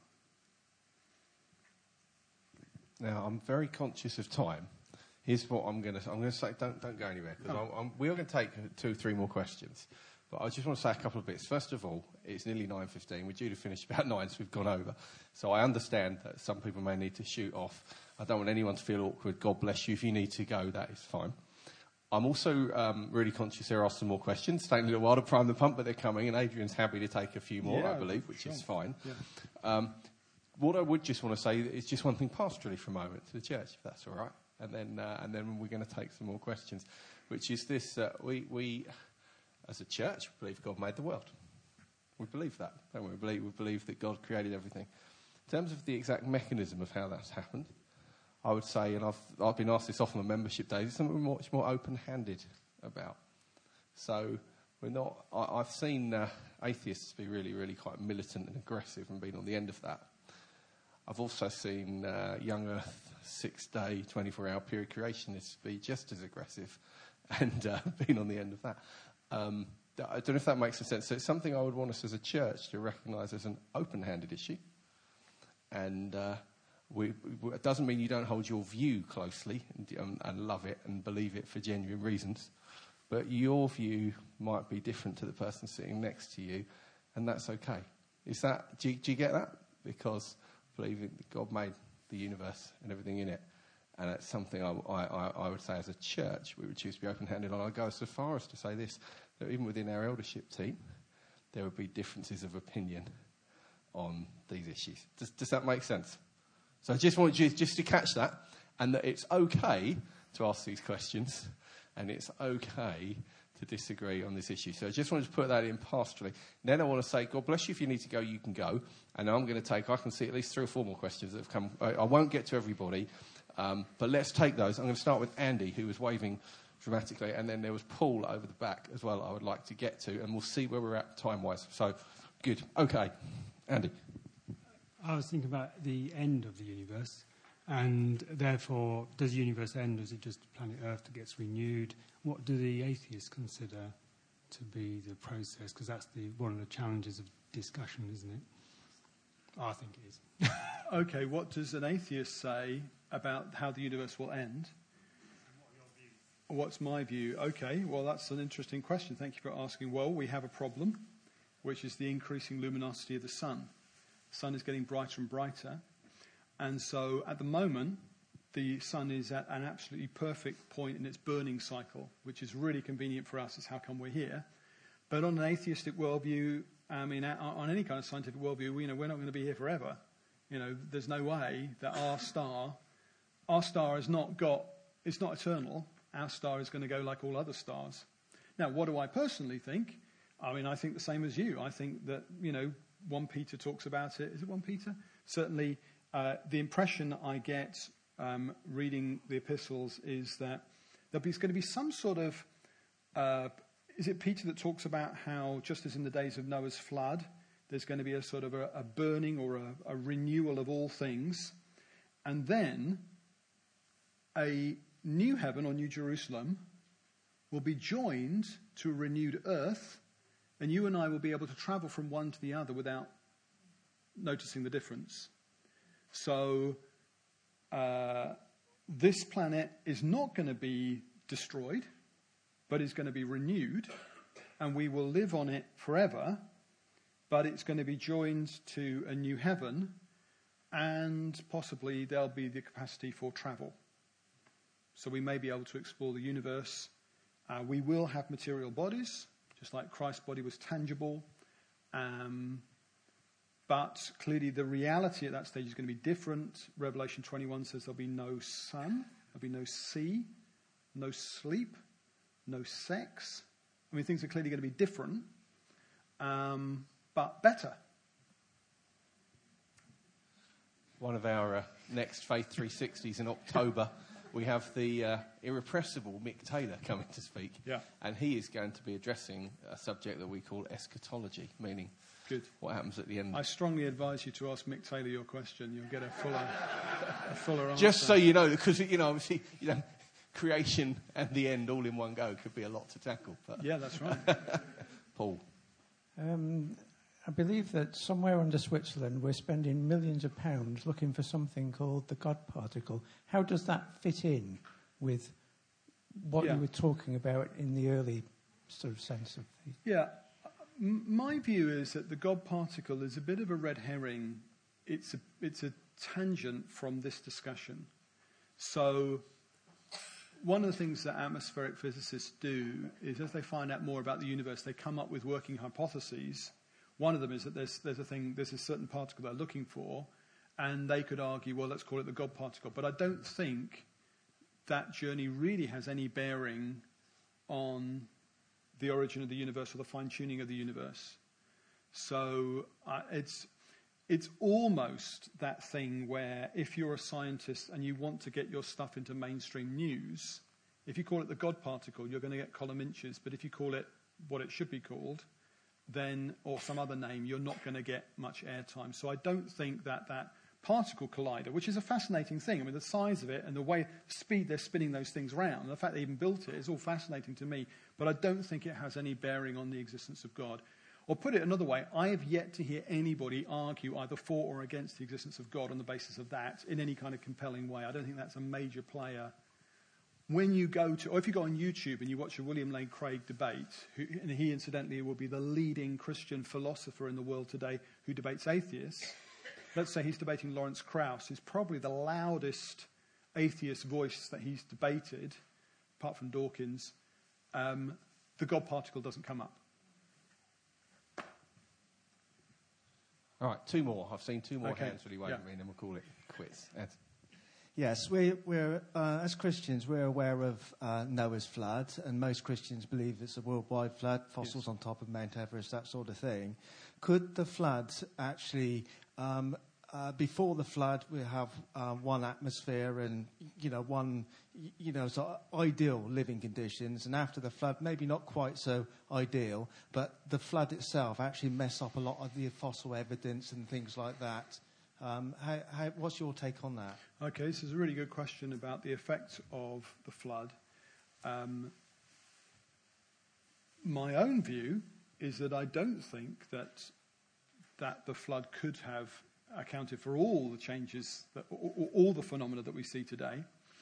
Now, I'm very conscious of time. Here's what I'm going to say. Don't go anywhere, because we are going to take 2 or 3 more questions. But I just want to say a couple of bits. First of all, it's nearly 9:15. We're due to finish about 9, so we've gone over. So I understand that some people may need to shoot off. I don't want anyone to feel awkward. God bless you. If you need to go, that is fine. I'm also really conscious there are some more questions. It's taking a little while to prime the pump, but they're coming, and Adrian's happy to take a few more, I believe, which is fine. Yeah. What I would just want to say is just one thing pastorally for a moment to the church, if that's all right. And then we're going to take some more questions, which is this. We, as a church, believe God made the world. We believe that, don't we? We believe that God created everything. In terms of the exact mechanism of how that's happened, I would say, and I've been asked this often on membership days, it's something we're much more open-handed about. So we're not. I've seen atheists be really, really quite militant and aggressive and been on the end of that. I've also seen young Earth 6-day, 24-hour period creationists be just as aggressive and been on the end of that. I don't know if that makes sense. So it's something I would want us as a church to recognise as an open-handed issue. And it doesn't mean you don't hold your view closely and love it and believe it for genuine reasons. But your view might be different to the person sitting next to you, and that's okay. Do you get that? Because believing that God made the universe and everything in it, and it's something I would say as a church we would choose to be open-handed on. I'd go so far as to say this, that even within our eldership team, there would be differences of opinion on these issues. Does that make sense? So I just want you just to catch that, and that it's okay to ask these questions, and it's okay to disagree on this issue. So I just wanted to put that in pastorally. Then I want to say, God bless you. If you need to go, you can go. And I'm going to take, I can see at least 3 or 4 more questions that have come. I won't get to everybody, but let's take those. I'm going to start with Andy, who was waving dramatically, and then there was Paul over the back as well I would like to get to, and we'll see where we're at time-wise. So, good. Okay. Andy.
I was thinking about the end of the universe, and therefore, does the universe end, or is it just planet Earth that gets renewed? What do the atheists consider to be the process? Because that's one of the challenges of discussion, isn't it? I think it is.
Okay, what does an atheist say about how the universe will end? What's my view? Okay, well, that's an interesting question. Thank you for asking. Well, we have a problem, which is the increasing luminosity of the sun. The sun is getting brighter and brighter. And so at the moment, the sun is at an absolutely perfect point in its burning cycle, which is really convenient for us. It's how come we're here. But on an atheistic worldview, I mean, on any kind of scientific worldview, we're not going to be here forever. There's no way that our star has not got, it's not eternal. Our star is going to go like all other stars. Now, what do I personally think? I mean, I think the same as you. I think that, 1 Peter talks about it. Is it 1 Peter? Certainly, the impression I get reading the epistles is that there's going to be some sort of, is it Peter that talks about how, just as in the days of Noah's flood, there's going to be a sort of a burning or a renewal of all things, and then a new heaven or New Jerusalem will be joined to a renewed earth, and you and I will be able to travel from one to the other without noticing the difference. So this planet is not going to be destroyed, but is going to be renewed, and we will live on it forever, but it's going to be joined to a new heaven, and possibly there'll be the capacity for travel. So we may be able to explore the universe. We will have material bodies, just like Christ's body was tangible. But clearly the reality at that stage is going to be different. Revelation 21 says there'll be no sun, there'll be no sea, no sleep, no sex. I mean, things are clearly going to be different, but better.
One of our next Faith 360s in October, we have the irrepressible Mick Taylor coming to speak.
Yeah.
And he is going to be addressing a subject that we call eschatology, meaning what happens at the end.
I strongly advise you to ask Mick Taylor your question. You'll get a fuller answer.
Just so you know, because, obviously, creation and the end all in one go could be a lot to tackle. But
yeah, that's right.
Paul.
I believe that somewhere under Switzerland we're spending millions of pounds looking for something called the God particle. How does that fit in with what you were talking about in the early sort of sense of the...
Yeah. My view is that the God particle is a bit of a red herring. It's a tangent from this discussion. So one of the things that atmospheric physicists do is as they find out more about the universe, they come up with working hypotheses. One of them is that there's a certain particle they're looking for, and they could argue, well, let's call it the God particle. But I don't think that journey really has any bearing on the origin of the universe or the fine-tuning of the universe. So it's almost that thing where if you're a scientist and you want to get your stuff into mainstream news, if you call it the God particle, you're going to get column inches. But if you call it what it should be called, then, or some other name, you're not going to get much airtime. So I don't think that particle collider, which is a fascinating thing, I mean, the size of it and the speed they're spinning those things around, and the fact they even built it is all fascinating to me, but I don't think it has any bearing on the existence of God. Or put it another way, I have yet to hear anybody argue either for or against the existence of God on the basis of that in any kind of compelling way. I don't think that's a major player. When you go to, or if you go on YouTube and you watch a William Lane Craig debate, and he incidentally will be the leading Christian philosopher in the world today who debates atheists. Let's say he's debating Lawrence Krauss, who's probably the loudest atheist voice that he's debated, apart from Dawkins. The God particle doesn't come up.
All right, 2 more. I've seen 2 more hands really waving at me, and then we'll call it Quits. Ed.
Yes, we're as Christians, we're aware of Noah's flood, and most Christians believe it's a worldwide flood, fossils on top of Mount Everest, that sort of thing. Could the flood actually, before the flood, we have one atmosphere and, one, sort of ideal living conditions, and after the flood, maybe not quite so ideal, but the flood itself actually mess up a lot of the fossil evidence and things like that? What's your take on that?
Okay, this is a really good question about the effect of the flood. My own view is that I don't think that the flood could have accounted for all the changes, all the phenomena that we see today.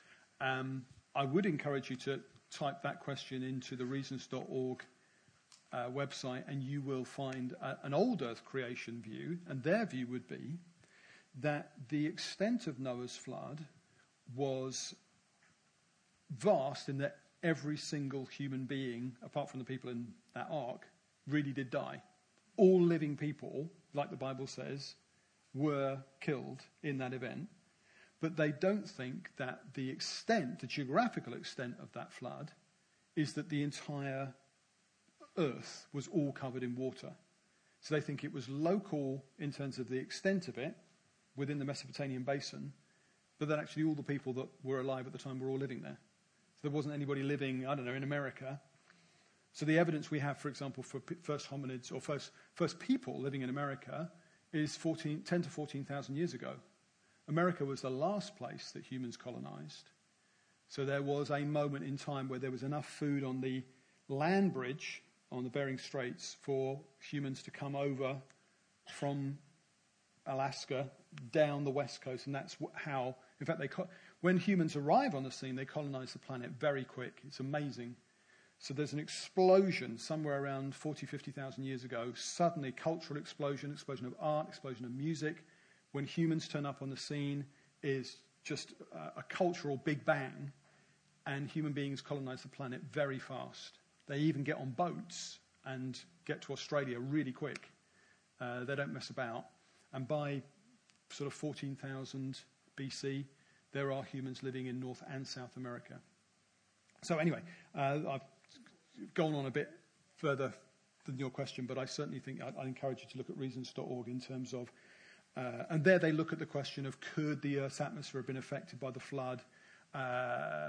I would encourage you to type that question into the reasons.org website, and you will find an old Earth creation view, and their view would be that the extent of Noah's flood was vast in that every single human being, apart from the people in that ark, really did die. All living people, like the Bible says, were killed in that event. But they don't think that the geographical extent of that flood is that the entire earth was all covered in water. So they think it was local in terms of the extent of it, within the Mesopotamian basin, but that actually all the people that were alive at the time were all living there. So there wasn't anybody living, in America. So the evidence we have, for example, for first hominids or first people living in America is 10 to 14,000 years ago. America was the last place that humans colonized. So there was a moment in time where there was enough food on the land bridge on the Bering Straits for humans to come over from Alaska down the west coast, and that's how, in fact, when humans arrive on the scene, they colonize the planet very quick. It's amazing. So there's an explosion somewhere around 40, 50,000 years ago, suddenly cultural explosion of art, explosion of music. When humans turn up on the scene is just a cultural big bang, and human beings colonize the planet very fast. They even get on boats and get to Australia really quick. They don't mess about. And by sort of 14,000 BC, there are humans living in North and South America. So anyway, I've gone on a bit further than your question, but I certainly think I'd encourage you to look at reasons.org in terms of, and there they look at the question of could the Earth's atmosphere have been affected by the flood? The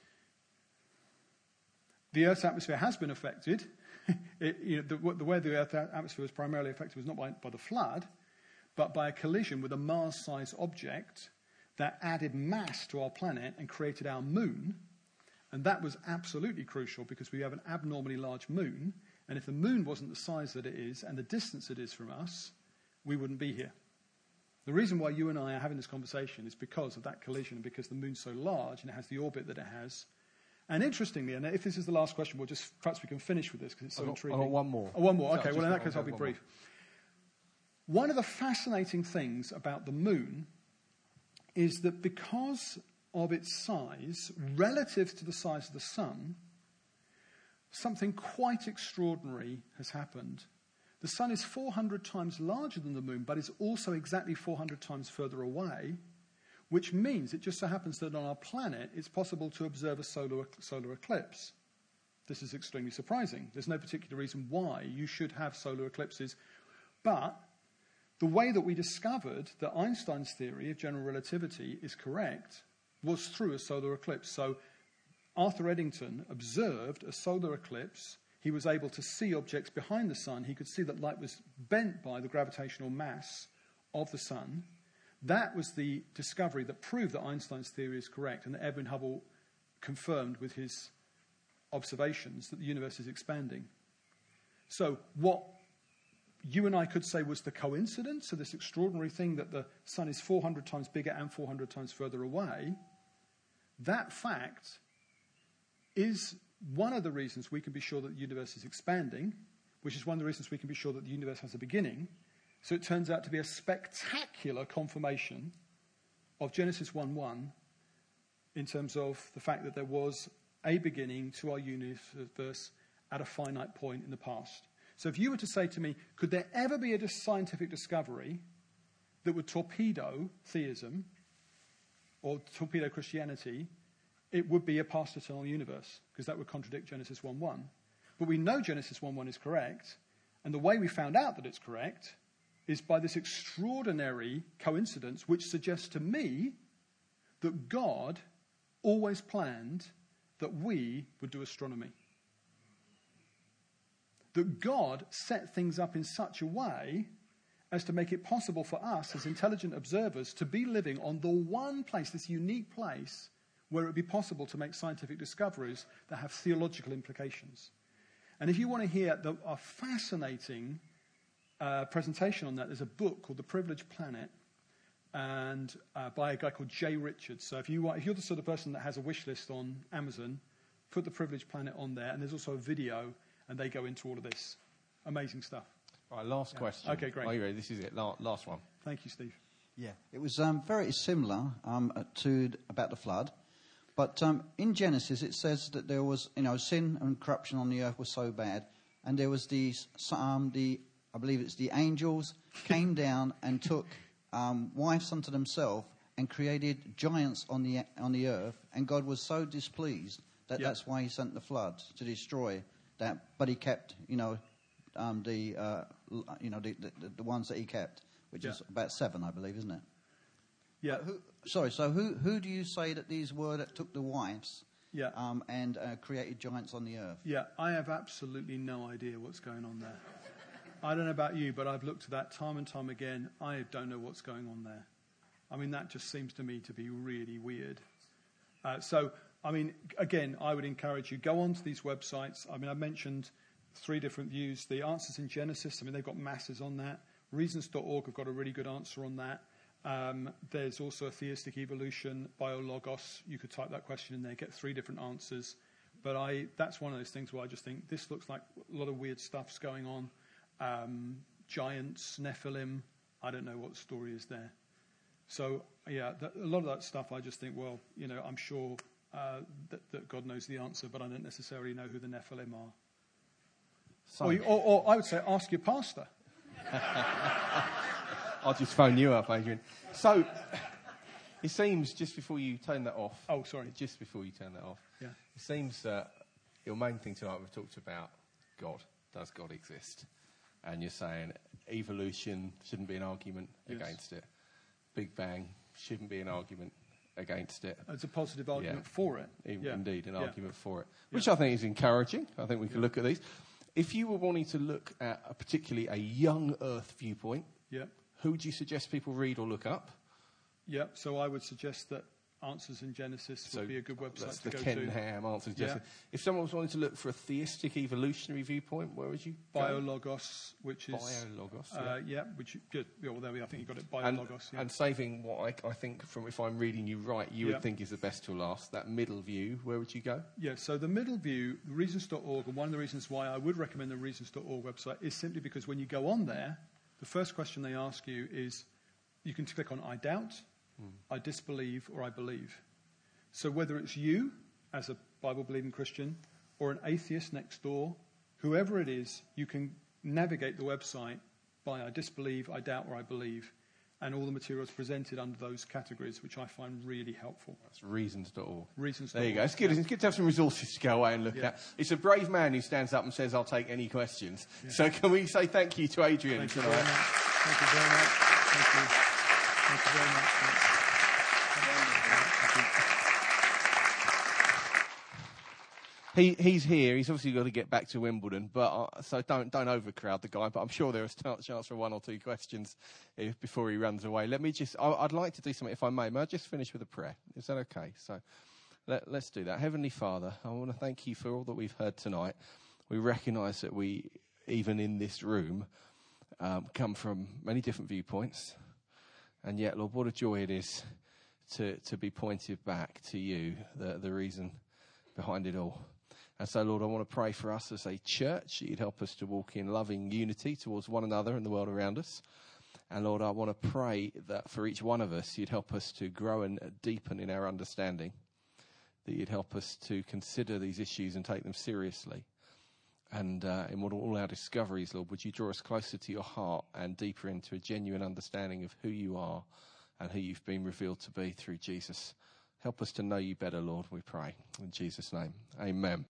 Earth's atmosphere has been affected. The way the Earth's atmosphere was primarily affected was not by the flood, but by a collision with a Mars-sized object that added mass to our planet and created our moon. And that was absolutely crucial because we have an abnormally large moon. And if the moon wasn't the size that it is and the distance it is from us, we wouldn't be here. The reason why you and I are having this conversation is because of that collision, because the moon's so large and it has the orbit that it has. And interestingly, and if this is the last question, perhaps we can finish with this because it's so intriguing.
I've got one more.
Oh, one more. Okay, well in that case I'll be brief. One of the fascinating things about the moon is that because of its size, relative to the size of the sun, something quite extraordinary has happened. The sun is 400 times larger than the moon, but is also exactly 400 times further away, which means it just so happens that on our planet it's possible to observe a solar eclipse. This is extremely surprising. There's no particular reason why you should have solar eclipses, but the way that we discovered that Einstein's theory of general relativity is correct was through a solar eclipse. So Arthur Eddington observed a solar eclipse. He was able to see objects behind the sun. He could see that light was bent by the gravitational mass of the sun. That was the discovery that proved that Einstein's theory is correct, and that Edwin Hubble confirmed with his observations that the universe is expanding. So what you and I could say was the coincidence of this extraordinary thing that the sun is 400 times bigger and 400 times further away, that fact is one of the reasons we can be sure that the universe is expanding, which is one of the reasons we can be sure that the universe has a beginning. So it turns out to be a spectacular confirmation of Genesis 1:1 in terms of the fact that there was a beginning to our universe at a finite point in the past. So if you were to say to me, could there ever be a scientific discovery that would torpedo theism, or torpedo Christianity, it would be a past eternal universe, because that would contradict Genesis 1:1. But we know Genesis 1:1 is correct, and the way we found out that it's correct is by this extraordinary coincidence, which suggests to me that God always planned that we would do astronomy. That God set things up in such a way as to make it possible for us as intelligent observers to be living on the one place, this unique place, where it would be possible to make scientific discoveries that have theological implications. And if you want to hear a fascinating presentation on that, there's a book called The Privileged Planet, and by a guy called Jay Richards. So if you're the sort of person that has a wish list on Amazon, put The Privileged Planet on there, and there's also a video, and they go into all of this. Amazing stuff.
All right, last question.
Okay, great.
Are you ready? This is it. Last one.
Thank you, Steve.
Yeah, it was very similar to about the flood. But in Genesis, it says that there was, sin and corruption on the earth was so bad, and there was I believe it's the angels came down and took wives unto themselves and created giants on the earth, and God was so displeased that that's why He sent the flood to destroy that. But He kept, the ones that He kept, which is about 7, I believe, isn't it?
Yeah.
So who do you say that these were that took the wives and created giants on the earth?
Yeah, I have absolutely no idea what's going on there. I don't know about you, but I've looked at that time and time again. I don't know what's going on there. I mean, that just seems to me to be really weird. Again, I would encourage you, go onto these websites. I mean, I mentioned 3 different views. The answers in Genesis, they've got masses on that. Reasons.org have got a really good answer on that. There's also a theistic evolution, biologos. You could type that question in there, get 3 different answers. But that's one of those things where I just think this looks like a lot of weird stuff's going on. Giants, Nephilim, I don't know what the story is there. So, a lot of that stuff I just think, I'm sure that God knows the answer, but I don't necessarily know who the Nephilim are. Or I would say, ask your pastor.
I'll just phone you up, Adrian. So, it seems, just before you turn that off...
Oh, sorry.
Just before you turn that off.
Yeah.
It seems that your main thing tonight, we've talked about God. Does God exist? And you're saying evolution shouldn't be an argument against it. Big Bang shouldn't be an argument against it.
It's a positive argument for it.
Indeed, an argument for it. Which I think is encouraging. I think we can look at these. If you were wanting to look at particularly a young Earth viewpoint, who would you suggest people read or look up?
Yeah, so I would suggest that Answers in Genesis would be a good website to go to.
That's the Ken Ham Answers in Genesis. If someone was wanting to look for a theistic evolutionary viewpoint, where would you go?
Biologos, which is...
Biologos,
good. Well, there we are. I think you got it. Biologos,
And saving what I think, from if I'm reading you right, you would think is the best till last, that middle view, where would you go? Yeah,
so the middle view, Reasons.org, and one of the reasons why I would recommend the Reasons.org website is simply because when you go on there, the first question they ask you is, you can click on I doubt, I disbelieve, or I believe. So whether it's you, as a Bible-believing Christian, or an atheist next door, whoever it is, you can navigate the website by I disbelieve, I doubt, or I believe, and all the materials presented under those categories, which I find really helpful.
That's Reasons.org.
Reasons.org.
There you go. It's good. It's good to have some resources to go away and look at. It's a brave man who stands up and says, I'll take any questions. So can we say thank you to Adrian tonight?
Thank you very much. Thank you. Thank you very much.
He's here. He's obviously got to get back to Wimbledon, but so don't overcrowd the guy. But I'm sure there is a chance for 1 or 2 questions before he runs away. I'd like to do something, if I may. May I just finish with a prayer? Is that okay? So let's do that. Heavenly Father, I want to thank you for all that we've heard tonight. We recognise that we, even in this room, come from many different viewpoints, and yet, Lord, what a joy it is to be pointed back to you, the reason behind it all. And so, Lord, I want to pray for us as a church that you'd help us to walk in loving unity towards one another and the world around us. And, Lord, I want to pray that for each one of us, you'd help us to grow and deepen in our understanding, that you'd help us to consider these issues and take them seriously. And in all our discoveries, Lord, would you draw us closer to your heart and deeper into a genuine understanding of who you are and who you've been revealed to be through Jesus. Help us to know you better, Lord, we pray. In Jesus' name, amen.